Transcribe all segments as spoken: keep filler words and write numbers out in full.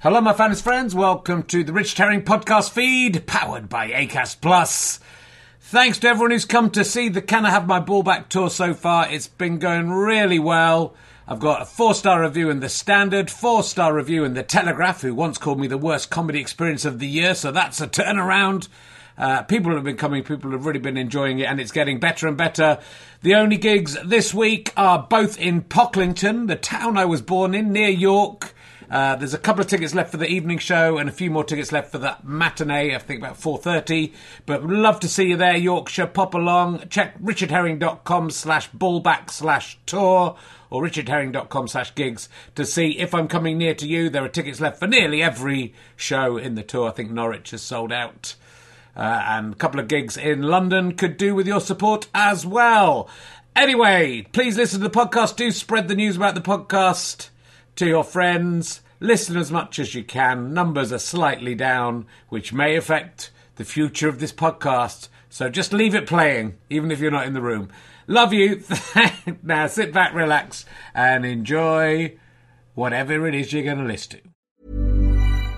Hello, my fans friends. Welcome to the Richard Herring podcast feed, powered by Acast Plus. Thanks to everyone who's come to see the Can I Have My Ball Back tour so far. It's been going really well. I've got a four-star review in The Standard, four-star review in The Telegraph, who once called me the worst comedy experience of the year, so that's a turnaround. Uh, people have been coming, people have really been enjoying it, and it's getting better and better. The only gigs this week are both in Pocklington, the town I was born in, near York. Uh, there's a couple of tickets left for the evening show and a few more tickets left for the matinee, I think about four thirty. But would love to see you there, Yorkshire. Pop along. Check richardherring.com slash ballback slash tour or richardherring.com slash gigs to see if I'm coming near to you. There are tickets left for nearly every show in the tour. I think Norwich has sold out. Uh, and a couple of gigs in London could do with your support as well. Anyway, please listen to the podcast. Do spread the news about the podcast to your friends. Listen as much as you can. Numbers are slightly down, which may affect the future of this podcast. So just leave it playing, even if you're not in the room. Love you. Now sit back, relax, and enjoy whatever it is you're going to listen to.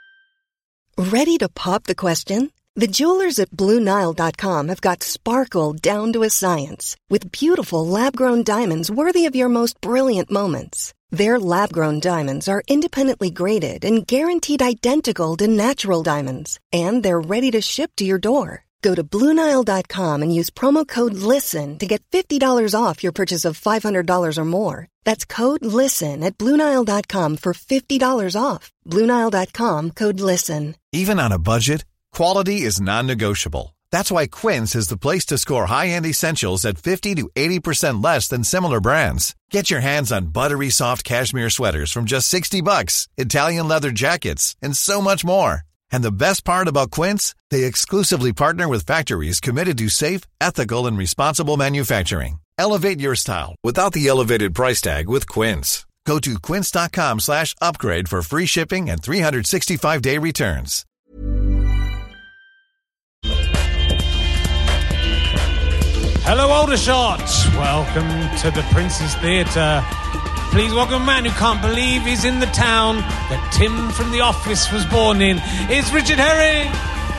Ready to pop the question? The jewelers at Blue Nile dot com have got sparkle down to a science with beautiful lab-grown diamonds worthy of your most brilliant moments. Their lab-grown diamonds are independently graded and guaranteed identical to natural diamonds, and they're ready to ship to your door. Go to Blue Nile dot com and use promo code LISTEN to get fifty dollars off your purchase of five hundred dollars or more. That's code LISTEN at Blue Nile dot com for fifty dollars off. Blue Nile dot com, code LISTEN. Even on a budget, quality is non-negotiable. That's why Quince is the place to score high-end essentials at fifty to eighty percent less than similar brands. Get your hands on buttery soft cashmere sweaters from just sixty bucks, Italian leather jackets, and so much more. And the best part about Quince, they exclusively partner with factories committed to safe, ethical, and responsible manufacturing. Elevate your style without the elevated price tag with Quince. Go to quince.com slash upgrade for free shipping and three sixty-five day returns. Hello, Aldershot. Welcome to the Prince's Theatre. Please welcome a man who can't believe he's in the town that Tim from The Office was born in. It's Richard Herring.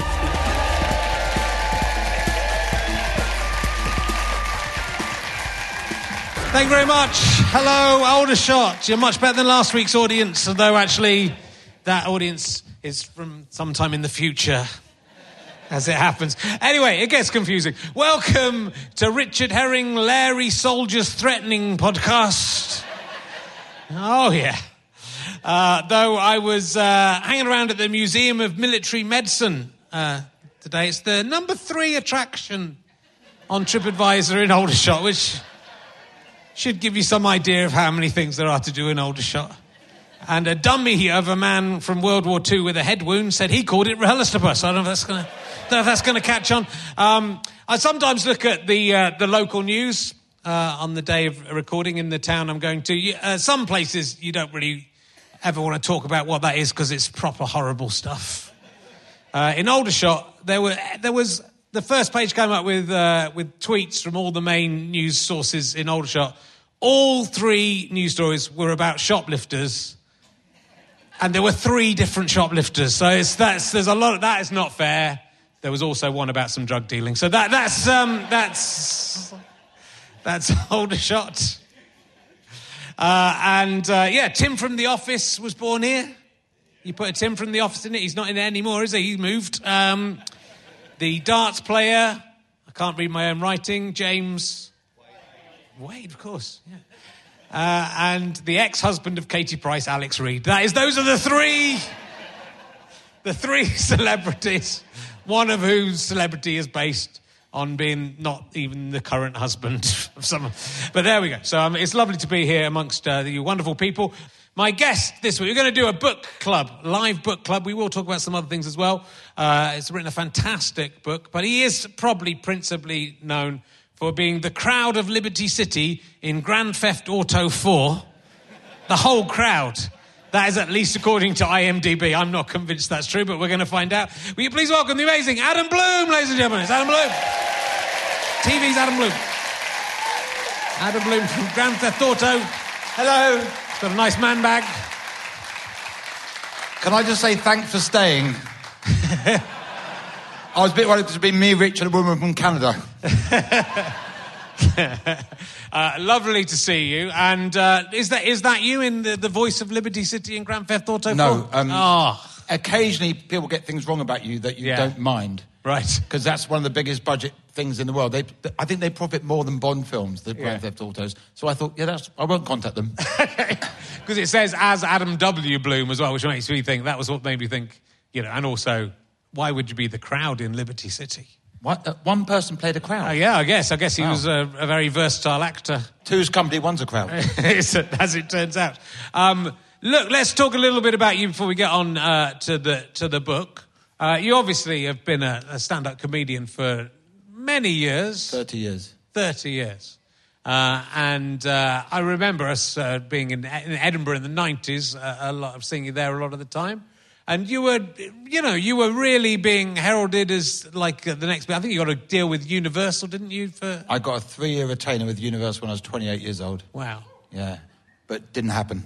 Thank you very much. Hello, Aldershot. You're much better than last week's audience, although actually that audience is from sometime in the future. As it happens. Anyway, it gets confusing. Welcome to Richard Herring, Larry Soldiers Threatening podcast. Oh, yeah. Uh, though I was uh, hanging around at the Museum of Military Medicine uh, today. It's the number three attraction on TripAdvisor in Aldershot, which should give you some idea of how many things there are to do in Aldershot. And a dummy of a man from World War Two with a head wound said he called it Rehelistopus. I don't know if that's going to... don't know if that's going to catch on. Um, I sometimes look at the uh, the local news uh, on the day of recording in the town I'm going to. Uh, some places you don't really ever want to talk about what that is because it's proper horrible stuff. Uh, in Aldershot, there were there was the first page came up with uh, with tweets from all the main news sources in Aldershot. All three news stories were about shoplifters. And there were three different shoplifters, so it's, that's there's a lot of that is not fair. There was also one about some drug dealing, so that that's um, that's that's Aldershot. Uh, and uh, yeah, Tim from The Office was born here. You put a Tim from The Office in it. He's not in it anymore, is he? He's moved. Um, the darts player. I can't read my own writing. James Wade, Wade of course. Yeah. Uh, and the ex-husband of Katie Price, Alex Reid. That is, those are the three, the three celebrities, one of whose celebrity is based on being not even the current husband of someone. But there we go. So um, it's lovely to be here amongst uh, you wonderful people. My guest this week, we're going to do a book club, live book club. We will talk about some other things as well. Uh, he's written a fantastic book, but he is probably principally known for being the crowd of Liberty City in Grand Theft Auto four. The whole crowd. That is at least according to I M D B. I'm not convinced that's true, but we're going to find out. Will you please welcome the amazing Adam Bloom, ladies and gentlemen. It's Adam Bloom. T V's Adam Bloom. Adam Bloom from Grand Theft Auto. Hello. He's got a nice man bag. Can I just say thanks for staying? I was a bit worried to be me, Rich, and a woman from Canada. uh, lovely to see you. And uh, is that is that you in the, the voice of Liberty City in Grand Theft Auto four? No. Um, oh. Occasionally people get things wrong about you that you Yeah. don't mind. Right. Because that's one of the biggest budget things in the world. They, I think they profit more than Bond films, the Grand Yeah. Theft Autos. So I thought, yeah, that's, I won't contact them. Because it says as Adam W. Bloom as well, which makes me think, that was what made me think, you know, and also, why would you be the crowd in Liberty City? What? Uh, one person played a crowd? Oh, yeah, I guess. I guess he Wow. was a, a very versatile actor. Two's company, one's a crowd. As it turns out. Um, look, let's talk a little bit about you before we get on uh, to the to the book. Uh, you obviously have been a, a stand-up comedian for many years. thirty years. thirty years. Uh, and uh, I remember us uh, being in, in Edinburgh in the nineties, uh, a lot of seeing you there a lot of the time. And you were, you know, you were really being heralded as like uh, the next... I think you got a deal with Universal, didn't you? For I got a three-year retainer with Universal when I was twenty-eight years old. Wow. Yeah, but didn't happen.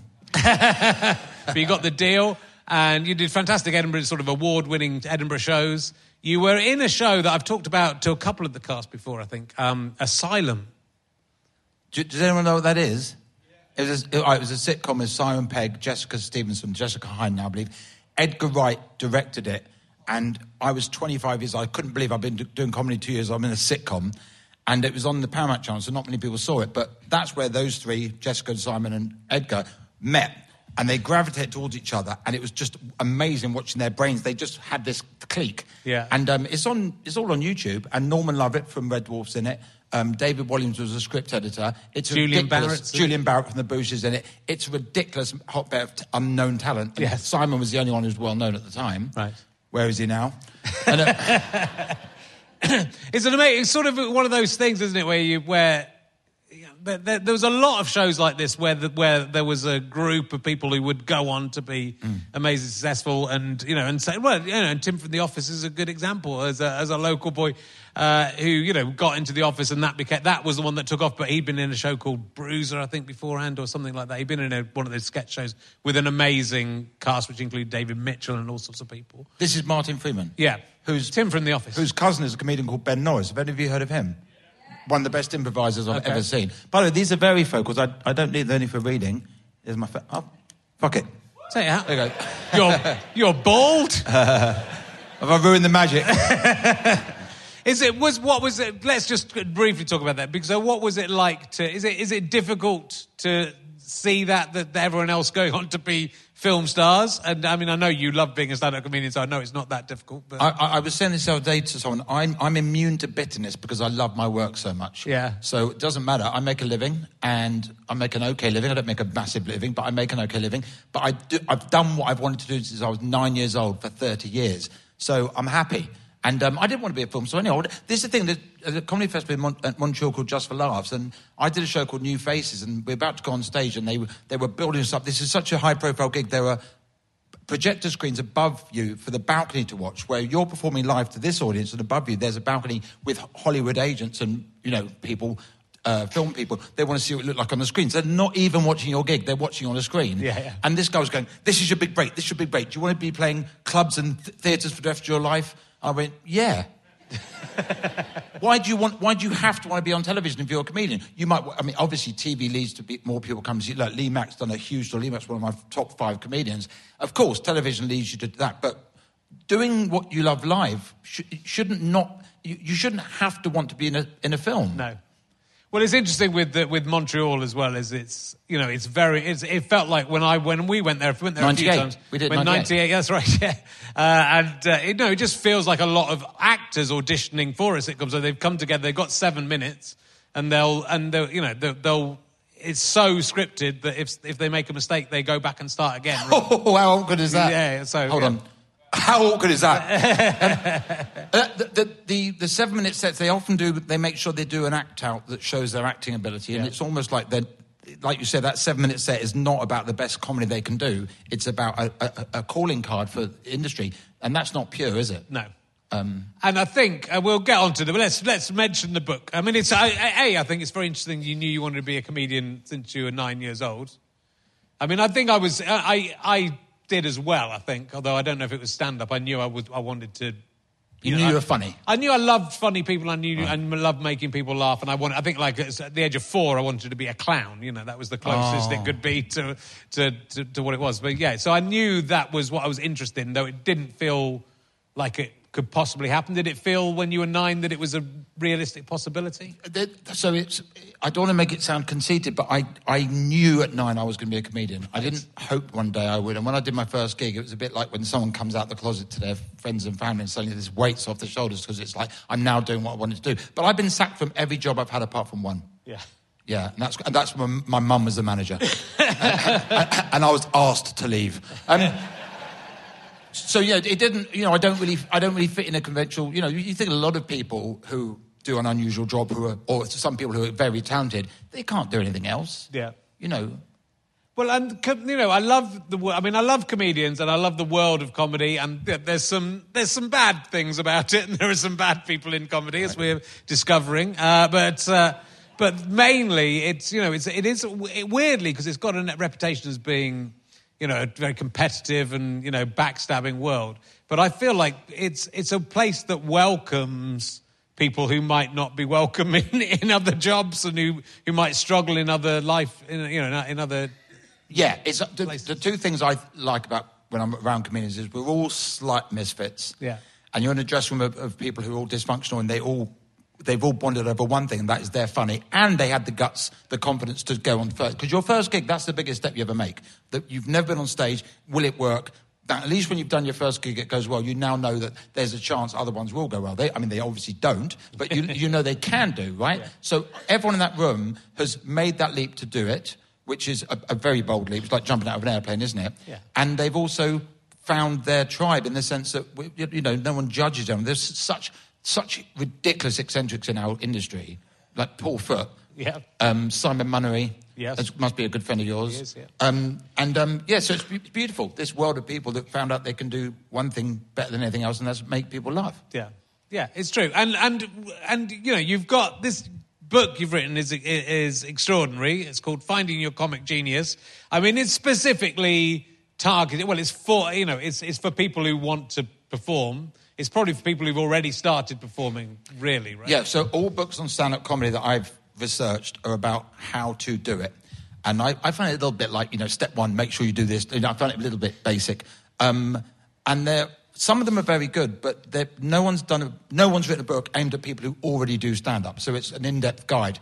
But you got the deal, and you did fantastic Edinburgh, sort of award-winning Edinburgh shows. You were in a show that I've talked about to a couple of the cast before, I think, um, Asylum. Do, does anyone know what that is? Yeah. It, was a, it, it was a sitcom with Simon Pegg, Jessica Stevenson, Jessica Hine now, I believe. Edgar Wright directed it, and I was twenty-five years old. I couldn't believe I've been do- doing comedy two years. I'm in a sitcom, and it was on the Paramount Channel, so not many people saw it. But that's where those three, Jessica, Simon, and Edgar, met, and they gravitated towards each other, and it was just amazing watching their brains. They just had this clique. Yeah. And um, it's on. It's all on YouTube, and Norman Lovett from Red Dwarf's in it. Um, David Williams was a script editor. It's Julian ridiculous. Barrett's Julian Barrett from the Bush is in it. It's a ridiculous hotbed of t- unknown talent. And Yes. Simon was the only one who was well known at the time. Right. Where is he now? And, uh, It's an amazing, it's sort of one of those things, isn't it, where you where you know, there, there, there was a lot of shows like this where the, where there was a group of people who would go on to be Mm. amazingly successful, and you know, and say, well, you know, and Tim from The Office is a good example as a as a local boy uh, who you know got into The Office, and that became that was the one that took off. But he'd been in a show called Bruiser, I think, beforehand or something like that. He'd been in a, one of those sketch shows with an amazing cast, which included David Mitchell and all sorts of people. this is Martin Freeman. Yeah, Who's Tim from The Office. Whose cousin is a comedian called Ben Norris. Have any of you heard of him? One of the best improvisers I've Okay. ever seen. By the way, these are very focals. I, I don't need any for reading. Here's my... Fa- oh, fuck it. Say it out. There you go. You're you're bald. Have I ruined the magic? Is it was what was it? Let's just briefly talk about that. Because so what was it like to? Is it is it difficult to see that that everyone else going on to be film stars? And I mean, I know you love being a stand-up comedian, so I know it's not that difficult. But I, I, I was saying this the other day to someone. I'm, I'm immune to bitterness because I love my work so much. Yeah. So it doesn't matter. I make a living, and I make an okay living. I don't make a massive living, but I make an okay living. But I do, I've done what I've wanted to do since I was nine years old for thirty years. So I'm happy. And um, I didn't want to be a film star anyway. This is the thing, there's a comedy festival in Mon- at Montreal called Just for Laughs, and I did a show called New Faces, and we're about to go on stage, and they were, they were building us up. This is such a high-profile gig. There were projector screens above you for the balcony to watch, where you're performing live to this audience, and above you there's a balcony with Hollywood agents and, you know, people, uh, film people. They want to see what it looked like on the screen. So they're not even watching your gig, they're watching on a screen. Yeah, yeah. And this guy was going, this is your big break, this is your big break. Do you want to be playing clubs and th- theatres for the rest of your life? I went, yeah. Why do you want? Why do you have to want to be on television if you're a comedian? You might. I mean, obviously, T V leads to be, more people come to see. Like Lee Mack's done a huge deal. Lee Mack's one of my top five comedians. Of course, television leads you to that. But doing what you love live sh- shouldn't not. You, you shouldn't have to want to be in a in a film. no. Well, it's interesting with the, with Montreal as well. As it's you know it's very it's, it felt like when I when we went there, we went there a few ninety-eight. times. We did when ninety-eight. That's right. Yeah, uh, and uh, it, no, it just feels like a lot of actors auditioning for a sitcom. So they've come together. They've got seven minutes, and they'll and they'll, you know they'll, they'll. It's so scripted that if if they make a mistake, they go back and start again. Oh, how awkward is that? Yeah. So hold yeah. on. How awkward is that? um, uh, the, the, the, the seven-minute sets, they often do, they make sure they do an act out that shows their acting ability, and Yeah. it's almost like they're, like you said, that seven-minute set is not about the best comedy they can do. It's about a, a, a calling card for industry, and that's not pure, is it? No. Um, and I think uh, we'll get on to the. Let's let's mention the book. I mean, it's a, a. I think it's very interesting. You knew you wanted to be a comedian since you were nine years old. I mean, I think I was. I I did as well, I think, although I don't know if it was stand-up. I knew I was. I wanted to... You, you know, knew you I, were funny. I knew I loved funny people. I knew right. I loved making people laugh. And I wanted, I think, like at the age of four, I wanted to be a clown. You know, that was the closest oh. it could be to, to, to, to what it was. But yeah, so I knew that was what I was interested in, though it didn't feel like it could possibly happen. Did it feel when you were nine that it was a realistic possibility? So it's, I don't want to make it sound conceited, but I, I knew at nine I was going to be a comedian. I didn't hope one day I would. And when I did my first gig, it was a bit like when someone comes out the closet to their friends and family and suddenly there's weights off their shoulders because it's like, I'm now doing what I wanted to do. But I've been sacked from every job I've had apart from one. Yeah. Yeah, and that's, and that's when my mum was the manager. and, and I was asked to leave. Um, So yeah, it didn't. You know, I don't really, I don't really fit in a conventional. You know, you think a lot of people who do an unusual job, who are, or some people who are very talented, they can't do anything else. Yeah. You know. Well, and you know, I love the. I mean, I love comedians, and I love the world of comedy. And there's some there's some bad things about it, and there are some bad people in comedy, as we're discovering. Uh, but uh, but mainly, it's you know, it's it is it, weirdly because it's got a reputation as being, you know, a very competitive and, you know, backstabbing world. But I feel like it's it's a place that welcomes people who might not be welcome in, in other jobs and who, who might struggle in other life, in, you know, in other Yeah, it's the, the two things I like about when I'm around comedians is we're all slight misfits. Yeah. And you're in a dressing room of, of people who are all dysfunctional and they all... They've all bonded over one thing, and that is they're funny. And they had the guts, the confidence to go on first. Because your first gig, that's the biggest step you ever make. That you've never been on stage. Will it work? That, at least when you've done your first gig, it goes well. You now know that there's a chance other ones will go well. They, I mean, they obviously don't, but you, you know they can do, right? Yeah. So everyone in that room has made that leap to do it, which is a, a very bold leap. It's like jumping out of an airplane, isn't it? Yeah. And they've also found their tribe in the sense that, you know, no one judges them. There's such... Such ridiculous eccentrics in our industry, like Paul Foot, yeah. um, Simon Munnery, yes. must be a good friend of yours. He is, yeah. Um, and um, yeah, so it's beautiful. This world of people that found out they can do one thing better than anything else, and that's make people laugh. Yeah, yeah, it's true. And and and you know, you've got this book you've written is is extraordinary. It's called Finding Your Comic Genius. I mean, it's specifically targeted. Well, it's for you know, it's it's for people who want to perform. It's probably for people who've already started performing, really, right? Yeah, so all books on stand-up comedy that I've researched are about how to do it. And I, I find it a little bit like, you know, step one, make sure you do this. You know, I find it a little bit basic. Um, and they're, some of them are very good, but no one's done a, no one's written a book aimed at people who already do stand-up. So it's an in-depth guide.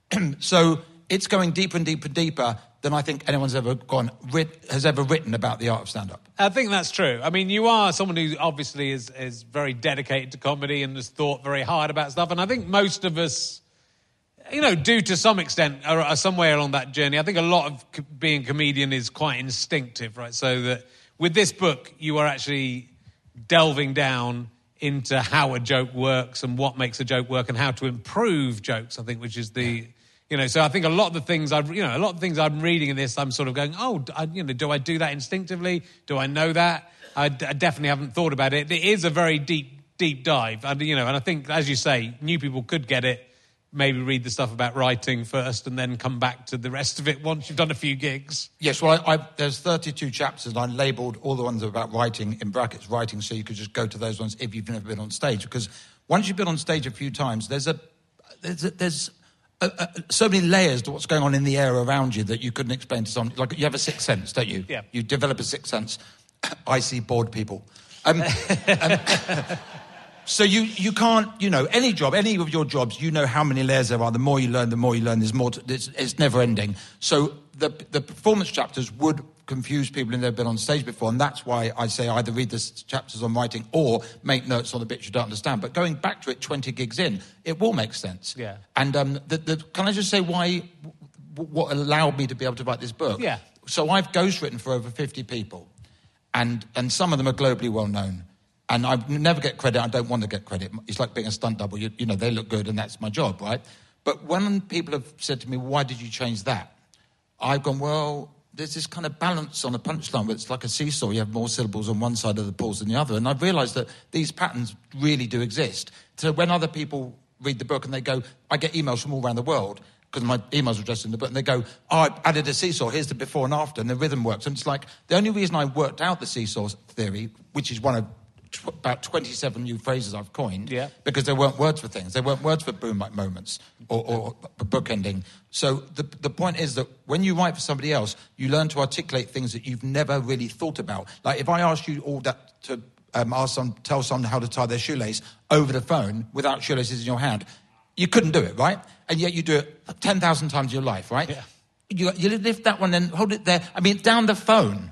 So it's going deeper and deeper and deeper than I think anyone's ever gone writ, has ever written about the art of stand-up. I think that's true. I mean, you are someone who obviously is, is very dedicated to comedy and has thought very hard about stuff. And I think most of us, you know, do to some extent, are, are somewhere along that journey. I think a lot of co- being a comedian is quite instinctive, right? So that with this book, you are actually delving down into how a joke works and what makes a joke work and how to improve jokes, I think, which is the... Yeah. You know, so I think a lot of the things I've, you know, a lot of things I'm reading in this, I'm sort of going, oh, I, you know, do I do that instinctively? Do I know that? I, d- I definitely haven't thought about it. It is a very deep, deep dive, and you know, and I think, as you say, new people could get it. Maybe read the stuff about writing first, and then come back to the rest of it once you've done a few gigs. Yes, well, I, I, there's thirty-two chapters, and I labelled all the ones about writing in brackets, writing, so you could just go to those ones if you've never been on stage. Because once you've been on stage a few times, there's a there's a, there's Uh, uh, so many layers to what's going on in the air around you that you couldn't explain to someone. Like, you have a sixth sense, don't you? Yeah. You develop a sixth sense. I see bored people. Um, um, so you, you can't, you know, any job, any of your jobs, you know how many layers there are. The more you learn, the more you learn. There's more. To, it's, it's never ending. So the the performance chapters would confuse people who've never been on stage before, and that's why I say either read the chapters on writing or make notes on the bits you don't understand. But going back to it twenty gigs in, it will make sense. Yeah. And um, the, the, can I just say why, what allowed me to be able to write this book? Yeah. So I've ghostwritten for over fifty people, and and some of them are globally well known. And I never get credit. I don't want to get credit. It's like being a stunt double. You, you know, they look good, and that's my job, right? But when people have said to me, "Why did you change that?" I've gone, well, there's this kind of balance on a punchline where it's like a seesaw. You have more syllables on one side of the pause than the other. And I've realised that these patterns really do exist. So when other people read the book and they go, I get emails from all around the world, because my emails are addressed in the book, and they go, oh, I added a seesaw, here's the before and after, and the rhythm works. And it's like, the only reason I worked out the seesaw theory, which is one of tw- about twenty-seven new phrases I've coined, yeah. because there weren't words for things. There weren't words for boom-like moments or, or bookending. So the, the point is that when you write for somebody else, you learn to articulate things that you've never really thought about. Like if I asked you all that to um, ask some, tell someone how to tie their shoelace over the phone without shoelaces in your hand, you couldn't do it, right? And yet you do it ten thousand times in your life, right? Yeah. You, you lift that one and hold it there. I mean, down the phone,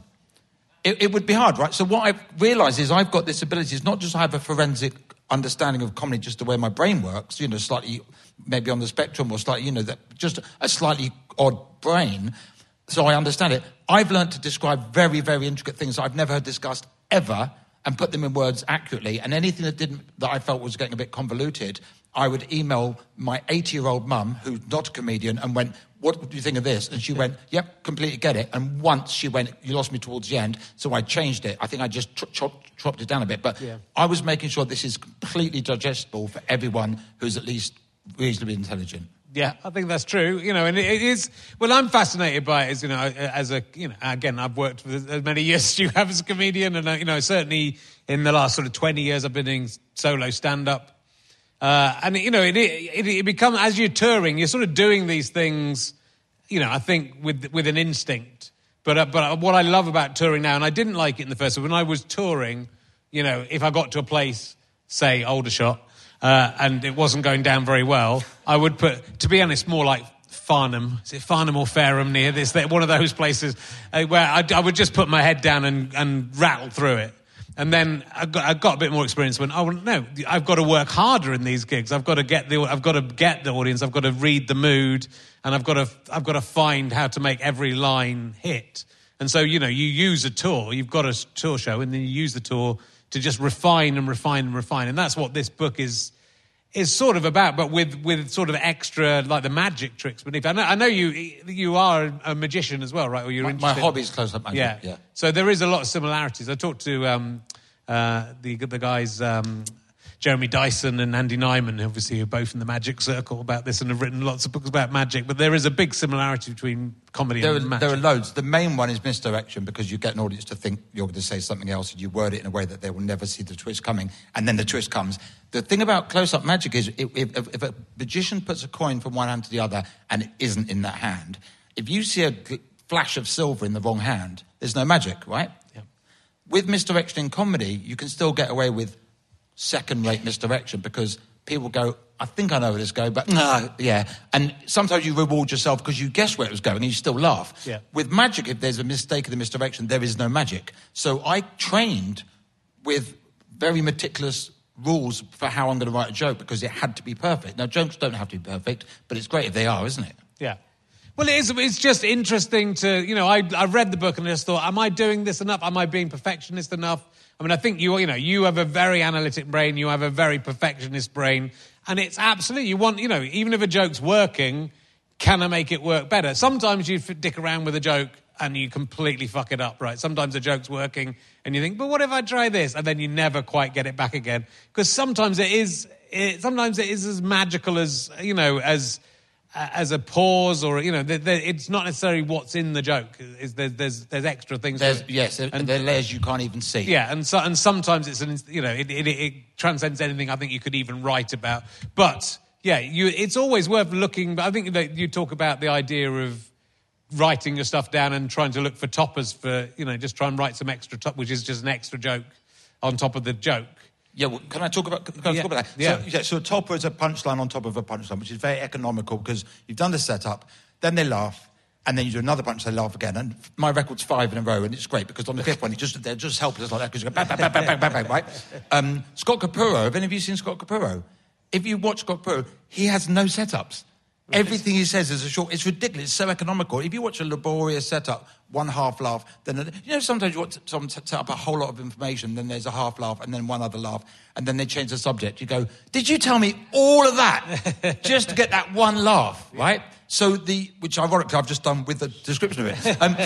it, it would be hard, right? So what I've realised is I've got this ability. It's not just I have a forensic understanding of comedy, just the way my brain works, you know, slightly maybe on the spectrum or slightly, you know, that just a slightly odd brain. So I understand it. I've learned to describe very, very intricate things that I've never heard discussed ever and put them in words accurately. And anything that didn't, that I felt was getting a bit convoluted, I would email my eighty-year-old mum, who's not a comedian, and went, what do you think of this? And she went, yep, completely get it. And once she went, you lost me towards the end, so I changed it. I think I just ch- chopped, chopped it down a bit. But yeah. I was making sure this is completely digestible for everyone who's at least reasonably intelligent. Yeah, I think that's true. You know, and it, it is... Well, I'm fascinated by it as, you know, as a... You know, again, I've worked for as many years as you have as a comedian, and, you know, certainly in the last sort of twenty years I've been doing solo stand-up. Uh, and, you know, it, it, it becomes... As you're touring, you're sort of doing these things, you know, I think with with an instinct. But, uh, but what I love about touring now, and I didn't like it in the first... When I was touring, you know, if I got to a place, say, Aldershot, Uh, and it wasn't going down very well, I would put, to be honest, more like Farnham. Is it Farnham or Fareham near this? One of those places uh, where I, I would just put my head down and, and rattle through it. And then I got, I got a bit more experience when, oh, no, I've got to work harder in these gigs. I've got to get the, I've got to get the audience. I've got to read the mood, and I've got to, I've got to find how to make every line hit. And so, you know, you use a tour. You've got a tour show, and then you use the tour to just refine and refine and refine. And that's what this book is is sort of about, but with, with sort of extra, like the magic tricks beneath. I know, I know you you are a magician as well, right? Or you're my, interested. my hobby is close-up magic, yeah. yeah. So there is a lot of similarities. I talked to um, uh, the the guys... Um, Jeremy Dyson and Andy Nyman, obviously, are both in the magic circle about this and have written lots of books about magic, but there is a big similarity between comedy there and are, magic. There are loads. The main one is misdirection, because you get an audience to think you're going to say something else and you word it in a way that they will never see the twist coming, and then the twist comes. The thing about close-up magic is if, if, if a magician puts a coin from one hand to the other and it isn't in that hand, if you see a flash of silver in the wrong hand, there's no magic, right? Yeah. With misdirection in comedy, you can still get away with second-rate misdirection, because people go, I think I know where this is going, but no, yeah. And sometimes you reward yourself because you guess where it was going and you still laugh. Yeah. With magic, if there's a mistake in the misdirection, there is no magic. So I trained with very meticulous rules for how I'm going to write a joke, because it had to be perfect. Now, jokes don't have to be perfect, but it's great if they are, isn't it? Yeah. Well, it is, it's just interesting to, you know, I, I read the book and I just thought, am I doing this enough? Am I being perfectionist enough? I mean, I think you, you know, you have a very analytic brain, you have a very perfectionist brain, and it's absolutely, you want, you know, even if a joke's working, can I make it work better? Sometimes you dick around with a joke and you completely fuck it up, right? Sometimes a joke's working and you think, but what if I try this? And then you never quite get it back again. Because sometimes it is, it, sometimes it is as magical as, you know, as... as a pause, or, you know, the, the, it's not necessarily what's in the joke. Is there's there's there's extra things. There's, yes, and there are layers you can't even see. Yeah, and so, and sometimes it's an, you know, it, it it transcends anything I think you could even write about. But yeah, you it's always worth looking. But I think that you talk about the idea of writing your stuff down and trying to look for toppers for, you know, just try and write some extra top, which is just an extra joke on top of the joke. Yeah, well, can I talk about, can I yeah. talk about that? Yeah. So, yeah, so a topper is a punchline on top of a punchline, which is very economical, because you've done the setup, then they laugh, and then you do another punch, they laugh again. And my record's five in a row, and it's great, because on the fifth one, it just, they're just helpless like that, because you go bang, bang, bang, bang, bang, bang, bang, right? Um, Scott Capurro, have any of you seen Scott Capurro? If you watch Scott Capurro, he has no setups. Everything he says is a short... It's ridiculous. It's so economical. If you watch a laborious setup, one half laugh, then... A, you know, sometimes you want someone to set up a whole lot of information, then there's a half laugh, and then one other laugh, and then they change the subject. You go, did you tell me all of that just to get that one laugh, right? So the... Which, ironically, I've just done with the description of it. Um,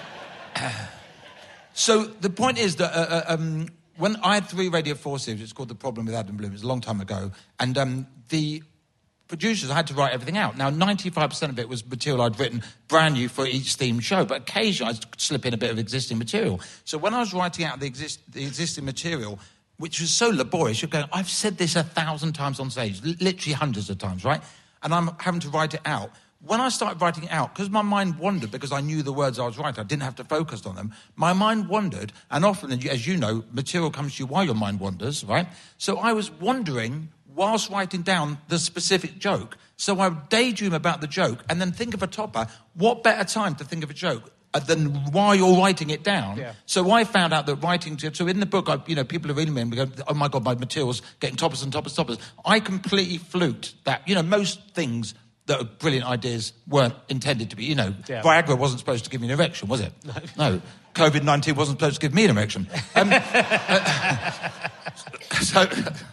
so the point is that... Uh, um, when I had three Radio four series, it's called The Problem with Adam Bloom. It was a long time ago, and um, the... producers, I had to write everything out. Now, ninety-five percent of it was material I'd written brand new for each themed show, but occasionally I'd slip in a bit of existing material. So when I was writing out the, exist, the existing material, which was so laborious, you're going, I've said this a thousand times on stage, literally hundreds of times, right? And I'm having to write it out. When I started writing it out, because my mind wandered, because I knew the words I was writing, I didn't have to focus on them, my mind wandered, and often, as you know, material comes to you while your mind wanders, right? So I was wandering whilst writing down the specific joke. So I would daydream about the joke and then think of a topper. What better time to think of a joke than while you're writing it down? Yeah. So I found out that writing... So in the book, I, you know, people are reading me and go, oh, my God, my material's getting toppers and toppers, toppers. I completely fluked that. You know, most things that are brilliant ideas weren't intended to be, you know... Yeah. Viagra wasn't supposed to give me an erection, was it? No. No. COVID nineteen wasn't supposed to give me an erection. Um, uh, so...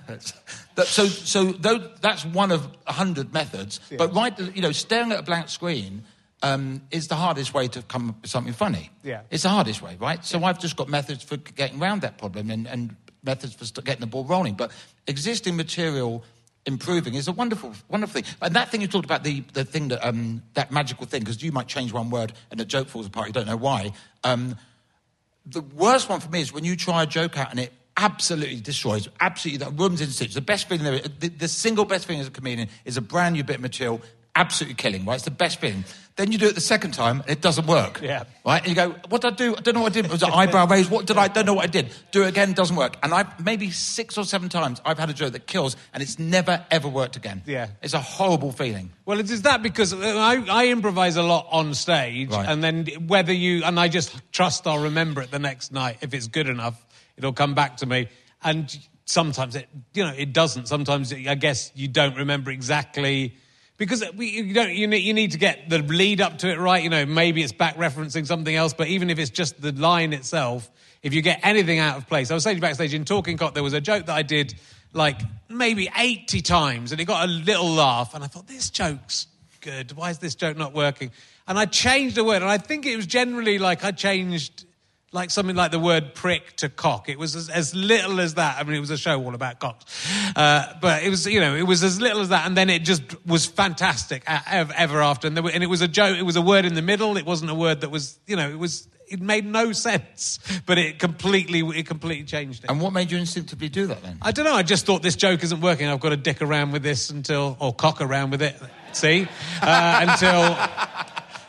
So, so though that's one of a hundred methods. Yeah. But right, you know, staring at a blank screen um, is the hardest way to come up with something funny. Yeah, it's the hardest way, right? So yeah. I've just got methods for getting around that problem and, and methods for getting the ball rolling. But existing material improving is a wonderful, wonderful thing. And that thing you talked about, the the thing that um, that magical thing, because you might change one word and the joke falls apart. You don't know why. Um, the worst one for me is when you try a joke out and it absolutely destroys, absolutely, that rooms in stitches. The best feeling there is, the, the single best feeling as a comedian is a brand new bit of material, absolutely killing, right? It's the best feeling. Then you do it the second time, and it doesn't work. Yeah. Right? And you go, what did I do? I don't know what I did. Was it eyebrow raised? What did I, I don't know what I did. Do it again, doesn't work. And I've, maybe six or seven times, I've had a joke that kills, and it's never, ever worked again. Yeah. It's a horrible feeling. Well, it is that because I, I improvise a lot on stage, right. And then whether you, and I just trust I'll remember it the next night. If it's good enough, it'll come back to me. And sometimes it, you know, it doesn't. Sometimes it, I guess you don't remember exactly because we, you don't. You need, you need to get the lead up to it right. You know, maybe it's back referencing something else. But even if it's just the line itself, if you get anything out of place, I was saying backstage in Talking Cock, there was a joke that I did like maybe eighty times, and it got a little laugh. And I thought, this joke's good. Why is this joke not working? And I changed a word, and I think it was generally like I changed. Like something like the word prick to cock. It was as, as little as that. I mean, it was a show all about cocks. Uh, but it was, you know, it was as little as that. And then it just was fantastic ever after. And, there were, and it was a joke. It was a word in the middle. It wasn't a word that was, you know, it was, it made no sense. But it completely, it completely changed it. And what made you instinctively do that then? I don't know. I just thought this joke isn't working. I've got to dick around with this until, or cock around with it. See? Uh, until...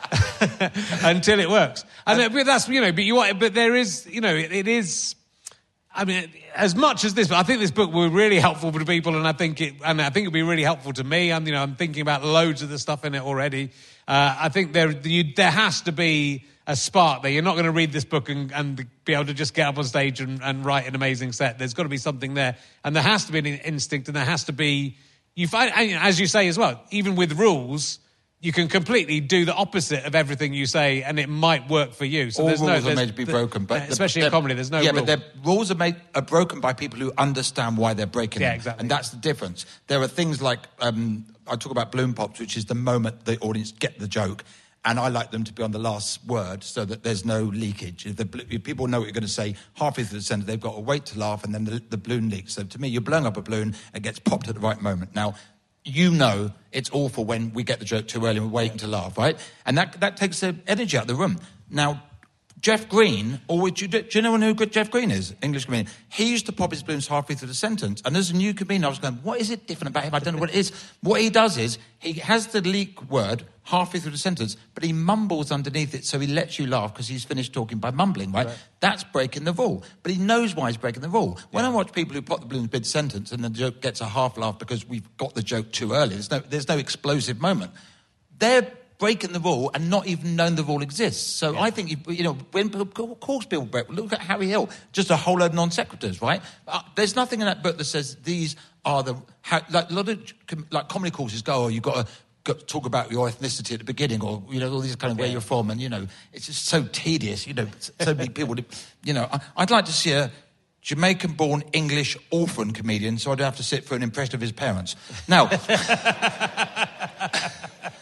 until it works. And uh, but that's, you know, but you are, but there is, you know, it, it is, I mean, as much as this, I think this book will be really helpful to people, and I think it, and I think it'll be really helpful to me. And, you know, I'm thinking about loads of the stuff in it already. Uh, I think there, you, there has to be a spark there. You're not going to read this book and, and be able to just get up on stage and, and write an amazing set. There's got to be something there. And there has to be an instinct, and there has to be, you find, as you say as well, even with rules, you can completely do the opposite of everything you say, and it might work for you. So all there's rules no, are made to be broken, but especially in comedy, there's no yeah, rule. but rules are made are broken by people who understand why they're breaking yeah, them, exactly. And that's the difference. There are things like um, I talk about balloon pops, which is the moment the audience get the joke, and I like them to be on the last word so that there's no leakage. If, the, if people know what you're going to say halfway through the sentence, they've got to wait to laugh, and then the, the balloon leaks. So to me, you're blowing up a balloon and it gets popped at the right moment. Now, you know it's awful when we get the joke too early and we're waiting to laugh, right? And that that takes the energy out of the room. Now, Jeff Green, or do you, do you know who Jeff Green is? English comedian. He used to pop his balloons halfway through the sentence. And as a new comedian, I was going, what is it different about him? I don't know what it is. What he does is, he has the leak word halfway through the sentence, but he mumbles underneath it, so he lets you laugh because he's finished talking by mumbling, right? right? That's breaking the rule. But he knows why he's breaking the rule. When yeah. I watch people who pop the balloons mid-sentence and the joke gets a half laugh because we've got the joke too early, there's no, there's no explosive moment. They're breaking the rule and not even knowing the rule exists. So yeah. I think, you, you know, when, of course people break, look at Harry Hill, just a whole load of non-sequiturs, right? Uh, there's nothing in that book that says these are the, how, like a lot of like comedy courses go, oh, you've got to Got to talk about your ethnicity at the beginning, or, you know, all these kind of where yeah. you're from, and, you know, it's just so tedious, you know, so many people, you know. I, I'd like to see a Jamaican-born English orphan comedian, so I don't have to sit for an impression of his parents. Now,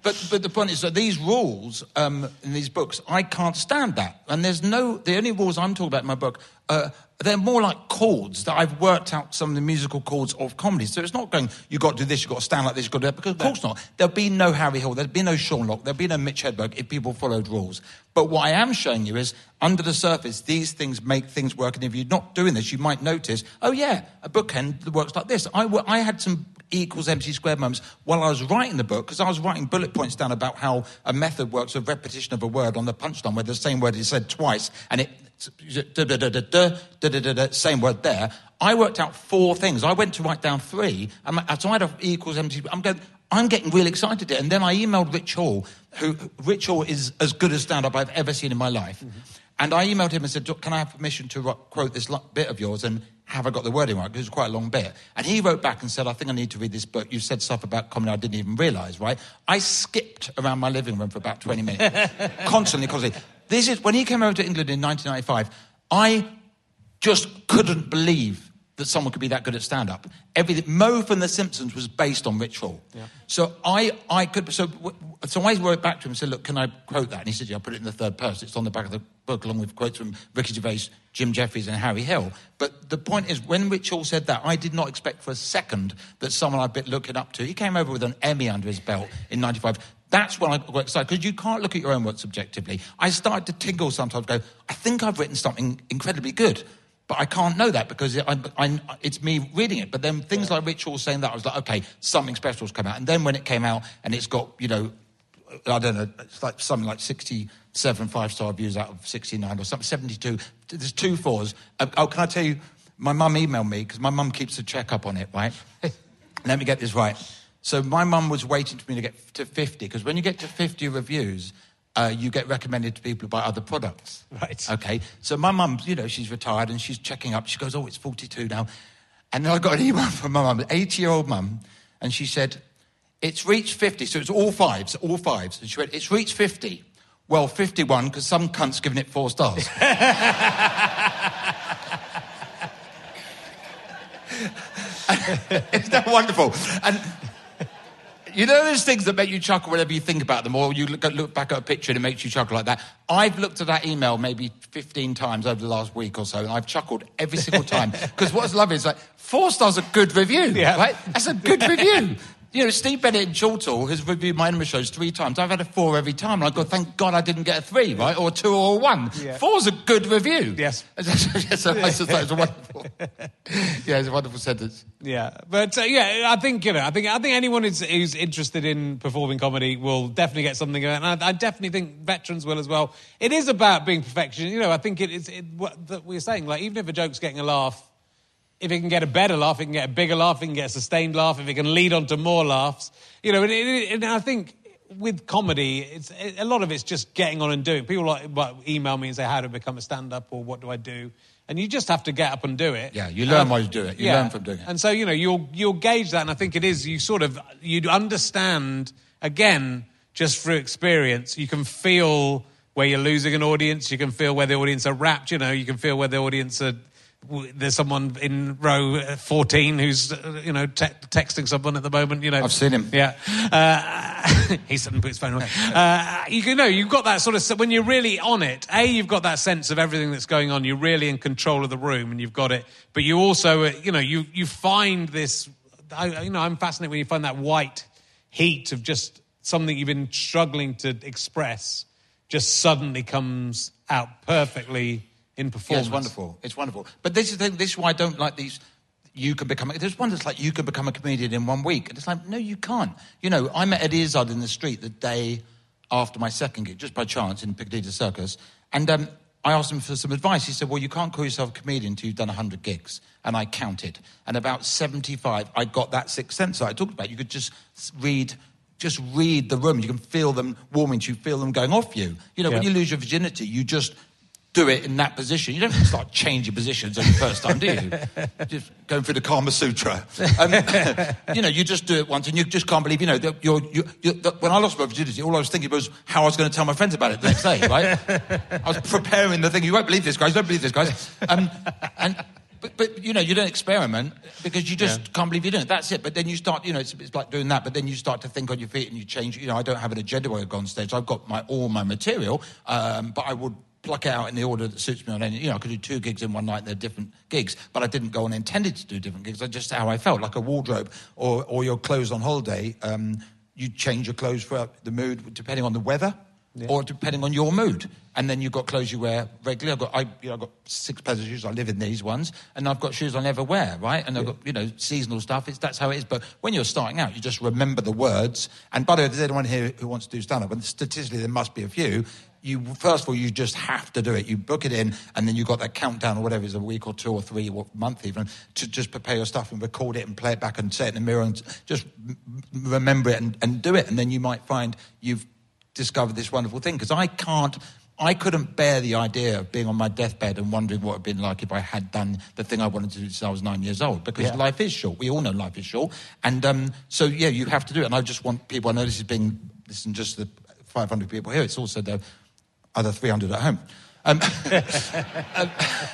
But but the point is that these rules um, in these books, I can't stand that. And there's no... The only rules I'm talking about in my book, uh, they're more like chords that I've worked out some of the musical chords of comedy. So it's not going, you've got to do this, you've got to stand like this, you've got to do that, because of no. course not. There'll be no Harry Hill, there'll be no Sean Locke, there'll be no Mitch Hedberg if people followed rules. But what I am showing you is, under the surface, these things make things work. And if you're not doing this, you might notice, oh yeah, a bookend that works like this. I, I had some... E equals M C squared moments while I was writing the book, because I was writing bullet points down about how a method works of repetition of a word on the punchline, where the same word is said twice, and it... Da, da, da, da, da, da, da, da, da, same word there. I worked out four things. I went to write down three, and so I had a E equals M C. I'm going... I'm getting really excited here. And then I emailed Rich Hall, who... Rich Hall is as good a stand-up I've ever seen in my life. Mm-hmm. And I emailed him and said, can I have permission to quote this bit of yours, and have I got the wording right? Because it's quite a long bit. And he wrote back and said, I think I need to read this book. You said stuff about comedy I didn't even realise, right? I skipped around my living room for about twenty minutes. constantly, constantly. This is, when he came over to England in nineteen ninety-five, I just couldn't believe that someone could be that good at stand-up. Everything. Mo from The Simpsons was based on Rich Hall. Yeah. So I, I could... So, so I wrote back to him and said, look, can I quote that? And he said, yeah, I'll put it in the third person. It's on the back of the book, along with quotes from Ricky Gervais, Jim Jeffries and Harry Hill. But the point is, when Rich Hall said that, I did not expect for a second that someone I've been looking up to... He came over with an Emmy under his belt in ninety-five. That's when I got excited, because you can't look at your own work subjectively. I started to tingle sometimes, go, I think I've written something incredibly good. But I can't know that because it, I, I, it's me reading it. But then things yeah. like Rich Hall saying that, I was like, OK, something special's come out. And then when it came out and it's got, you know, I don't know, it's like something like sixty-seven five-star reviews out of sixty-nine or something, seventy-two. There's two fours. Uh, oh, can I tell you, my mum emailed me, because my mum keeps a check-up on it, right? Let me get this right. So my mum was waiting for me to get to fifty, because when you get to fifty reviews... Uh, you get recommended to people who buy other products. Right. Okay. So my mum, you know, she's retired and she's checking up. She goes, oh, it's forty-two now. And then I got an email from my mum, an eighty-year-old mum, and she said, it's reached fifty. So it's all fives, all fives. And she went, it's reached fifty. Well, fifty-one, because some cunt's given it four stars. Isn't that wonderful? And... You know those things that make you chuckle whenever you think about them, or you look, look back at a picture and it makes you chuckle like that? I've looked at that email maybe fifteen times over the last week or so, and I've chuckled every single time. Because what's lovely is like, four stars a good review, yeah. right? That's a good review. You know, Steve Bennett in Chorlton has reviewed my Edinburgh shows three times. I've had a four every time, and I've got, thank God I didn't get a three, right? Or a two or a one. Yeah. Four's a good review. Yes. Yes, I just thought it was a wonderful... Yeah, it's a wonderful sentence. Yeah, but uh, yeah, I think, you know, I think I think anyone who's, who's interested in performing comedy will definitely get something out, and I, I definitely think veterans will as well. It is about being perfectionist. You know, I think it is, it, what that we're saying, like, even if a joke's getting a laugh, if it can get a better laugh, it can get a bigger laugh, it can get a sustained laugh, if it can lead on to more laughs. You know, and, it, and I think with comedy, it's it, a lot of it's just getting on and doing. People like, like email me and say, how to become a stand-up, or what do I do? And you just have to get up and do it. Yeah, you learn um, while you do it. You yeah. learn from doing it. And so, you know, you'll you'll gauge that, and I think it is, you sort of, you understand, again, just through experience, you can feel where you're losing an audience, you can feel where the audience are rapt, you know, you can feel where the audience are... There's someone in row fourteen who's, uh, you know, te- texting someone at the moment, you know. I've seen him. Yeah. Uh, he suddenly put his phone away. Uh, you, you know, you've got that sort of... When you're really on it, A, you've got that sense of everything that's going on. You're really in control of the room, and you've got it. But you also, uh, you know, you, you find this... I, you know, I'm fascinated when you find that white heat of just something you've been struggling to express just suddenly comes out perfectly... in performance. Yeah, it's wonderful. It's wonderful. But this is the, this is why I don't like these. You can become. A, there's one that's like, you can become a comedian in one week, and it's like, no, you can't. You know, I met Eddie Izzard in the street the day after my second gig, just by chance in Piccadilly Circus, and um, I asked him for some advice. He said, "Well, you can't call yourself a comedian until you've done a hundred gigs." And I counted, and about seventy-five, I got that sixth sense that I talked about. You could just read. Just read the room. You can feel them warming to you, feel them going off you. You know, yeah. when you lose your virginity, you just do it in that position. You don't start changing positions every first time, do you? Just going through the Kama Sutra. Um, you know, you just do it once, and you just can't believe, you know, that you're, you're, you're, that when I lost my virginity, all I was thinking was how I was going to tell my friends about it the next day, right? I was preparing the thing. You won't believe this, guys. Don't believe this, guys. Um, and... But, but, you know, you don't experiment. because you just Yeah. can't believe you're doing it. That's it. But then you start, you know, it's, it's like doing that, but then you start to think on your feet and you change. You know, I don't have an agenda when I go on stage. I've got my all my material, um, but I would pluck it out in the order that suits me on any, you know, I could do two gigs in one night, they're different gigs, but I didn't go and intended to do different gigs. That's just how I felt, like a wardrobe or, or your clothes on holiday. Um, you change your clothes for the mood depending on the weather. Yeah. Or depending on your mood. And then you've got clothes you wear regularly. I've got, I, you know, I've got six pairs of shoes. I live in these ones. And I've got shoes I never wear, right? And I've yeah. got, you know, seasonal stuff. It's, that's how it is. But when you're starting out, you just remember the words. And by the way, if there's anyone here who wants to do stand-up, and statistically there must be a few, you first of all, you just have to do it. You book it in, and then you've got that countdown or whatever, it's a week or two or three or a month even, to just prepare your stuff and record it and play it back and say it in the mirror and just remember it and, and do it. And then you might find you've discovered this wonderful thing, because I can't, I couldn't bear the idea of being on my deathbed and wondering what it would have been like if I had done the thing I wanted to do since I was nine years old, because yeah. life is short. We all know life is short. And um, so, yeah, you have to do it. And I just want people, I know this is being, this isn't just the five hundred people here, it's also the other three hundred at home. Um, um,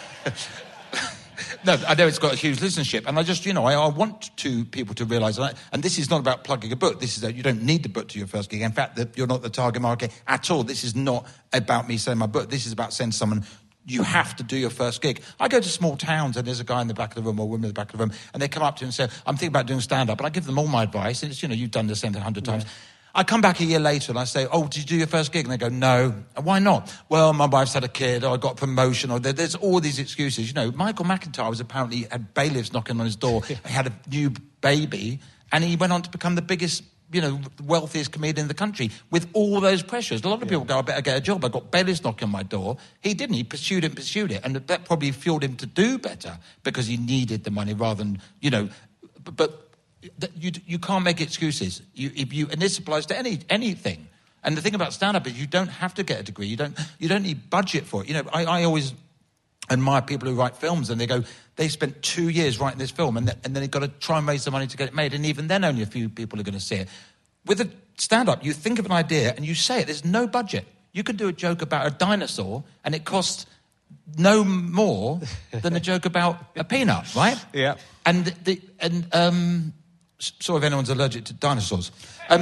No, I know it's got a huge listenership, and I just, you know, I, I want to people to realise, and, and this is not about plugging a book. This is that you don't need the book to your first gig. In fact, that you're not the target market at all. This is not about me selling my book. This is about saying to someone, you have to do your first gig. I go to small towns, and there's a guy in the back of the room or a woman in the back of the room, and they come up to him and say, I'm thinking about doing stand-up, and I give them all my advice, and it's, you know, you've done the same thing a hundred times. Yeah. I come back a year later and I say, oh, did you do your first gig? And they go, no. And why not? Well, my wife's had a kid, or I got a promotion, or there, there's all these excuses. You know, Michael McIntyre was apparently, had bailiffs knocking on his door. He had a new baby, and he went on to become the biggest, you know, wealthiest comedian in the country with all those pressures. A lot of yeah. people go, I better get a job. I got bailiffs knocking on my door. He didn't. He pursued it and pursued it. And that probably fueled him to do better because he needed the money rather than, you know, but... but You you can't make excuses. You if you and this applies to any anything. And the thing about stand-up is you don't have to get a degree. You don't you don't need budget for it. You know, I, I always admire people who write films, and they go, they spent two years writing this film, and th- and then they've got to try and raise the money to get it made, and even then only a few people are going to see it. With a stand-up, you think of an idea and you say it. There's no budget. You can do a joke about a dinosaur, and it costs no more than a joke about a peanut, right? Yeah. And the and um. Sorry if anyone's allergic to dinosaurs. Um,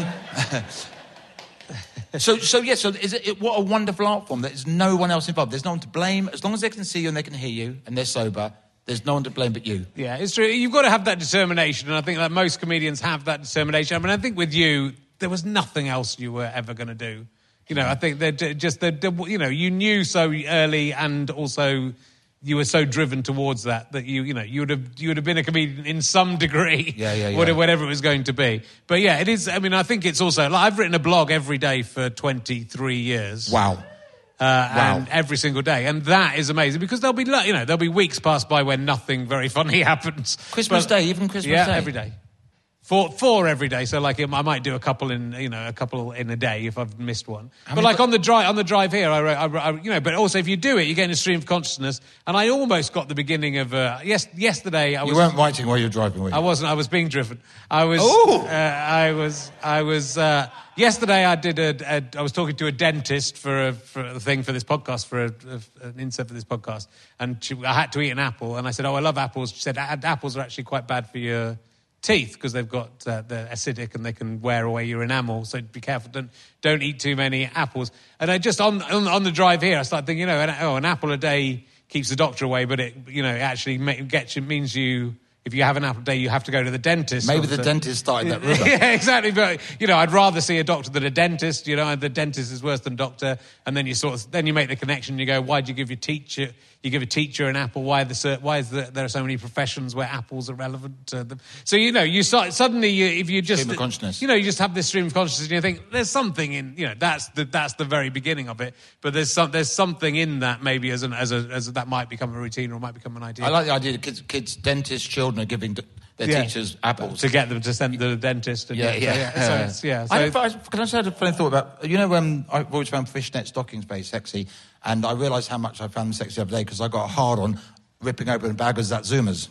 so, so yes, so is it, what a wonderful art form. There's no one else involved. There's no one to blame. As long as they can see you and they can hear you and they're sober, there's no one to blame but you. Yeah, it's true. You've got to have that determination, and I think that most comedians have that determination. I mean, I think with you, there was nothing else you were ever going to do. You know, I think they're just, they're, you know, you knew so early, and also... you were so driven towards that that you you know you would have you would have been a comedian in some degree, yeah, yeah, yeah. whatever it was going to be. But yeah, it is. I mean, I think it's also like I've written a blog every day for twenty-three years. Wow. Uh, wow. And every single day, and that is amazing because there'll be you know there'll be weeks pass by when nothing very funny happens. Christmas but, Day, even Christmas yeah, Day, every day. Four, four every day. So like I might do a couple in, you know, a couple in a day if I've missed one. How but like got... on the drive, on the drive here, I, I, I, you know. But also if you do it, you get in a stream of consciousness. And I almost got the beginning of. Uh, yes, yesterday I was. You weren't writing while you were driving, were you? I wasn't. I was being driven. I was. Oh. Uh, I was. I was. Uh, yesterday I did a, a. I was talking to a dentist for a, for a thing for this podcast for a, a, an insert for this podcast, and she, I had to eat an apple, and I said, "Oh, I love apples." She said, "Apples are actually quite bad for your teeth because they've got uh, they're acidic and they can wear away your enamel. So be careful. Don't don't eat too many apples." And I just on on, on the drive here, I started thinking, you know, an, oh, an apple a day keeps the doctor away, but it you know it actually gets it means you. If you have an apple a day, you have to go to the dentist. Maybe the dentist started that rumor. Yeah, exactly. But, you know, I'd rather see a doctor than a dentist. You know, the dentist is worse than a doctor. And then you sort of, then you make the connection. You go, why do you give your teacher, you give a teacher an apple? Why, the, why is the, there are so many professions where apples are relevant to them? So, you know, you start, suddenly, you, if you just... Stream of consciousness. You know, you just have this stream of consciousness and you think, there's something in, you know, that's the, that's the very beginning of it. But there's some, there's something in that maybe as an, as a, as a, that might become a routine or might become an idea. I like the idea that kids, kids dentists, children are giving... their yeah. teachers apples. To get them to send to the dentist. And yeah, yeah. yeah. So yeah. It's, yeah so I, I, can I say a funny thought about, you know, um, I've always found fishnet stockings very sexy, and I realised how much I found them sexy the other day because I got a hard on ripping open a bag of Zatzumas.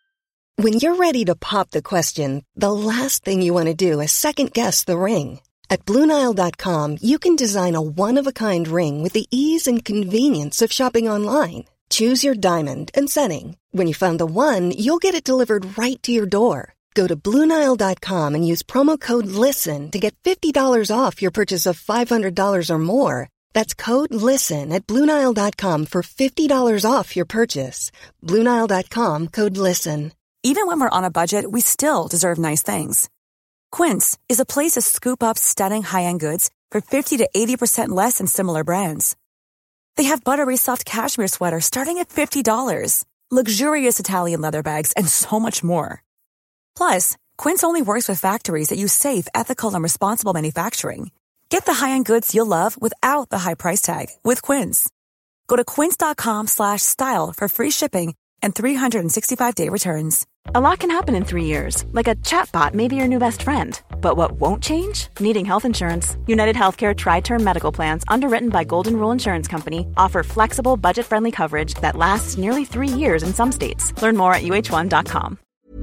When you're ready to pop the question, the last thing you want to do is second-guess the ring. At Blue Nile dot com, you can design a one-of-a-kind ring with the ease and convenience of shopping online. Choose your diamond and setting. When you find the one, you'll get it delivered right to your door. Go to Blue Nile dot com and use promo code LISTEN to get fifty dollars off your purchase of five hundred dollars or more. That's code LISTEN at Blue Nile dot com for fifty dollars off your purchase. Blue Nile dot com, code LISTEN. Even when we're on a budget, we still deserve nice things. Quince is a place to scoop up stunning high-end goods for fifty to eighty percent less than similar brands. They have buttery soft cashmere sweaters starting at fifty dollars, luxurious Italian leather bags, and so much more. Plus, Quince only works with factories that use safe, ethical, and responsible manufacturing. Get the high-end goods you'll love without the high price tag with Quince. Go to quince dot com slash style for free shipping and three sixty-five day returns. A lot can happen in three years, like a chatbot may be your new best friend. But what won't change? Needing health insurance. United Healthcare Tri-Term Medical Plans, underwritten by Golden Rule Insurance Company, offer flexible, budget-friendly coverage that lasts nearly three years in some states. Learn more at U H one dot com.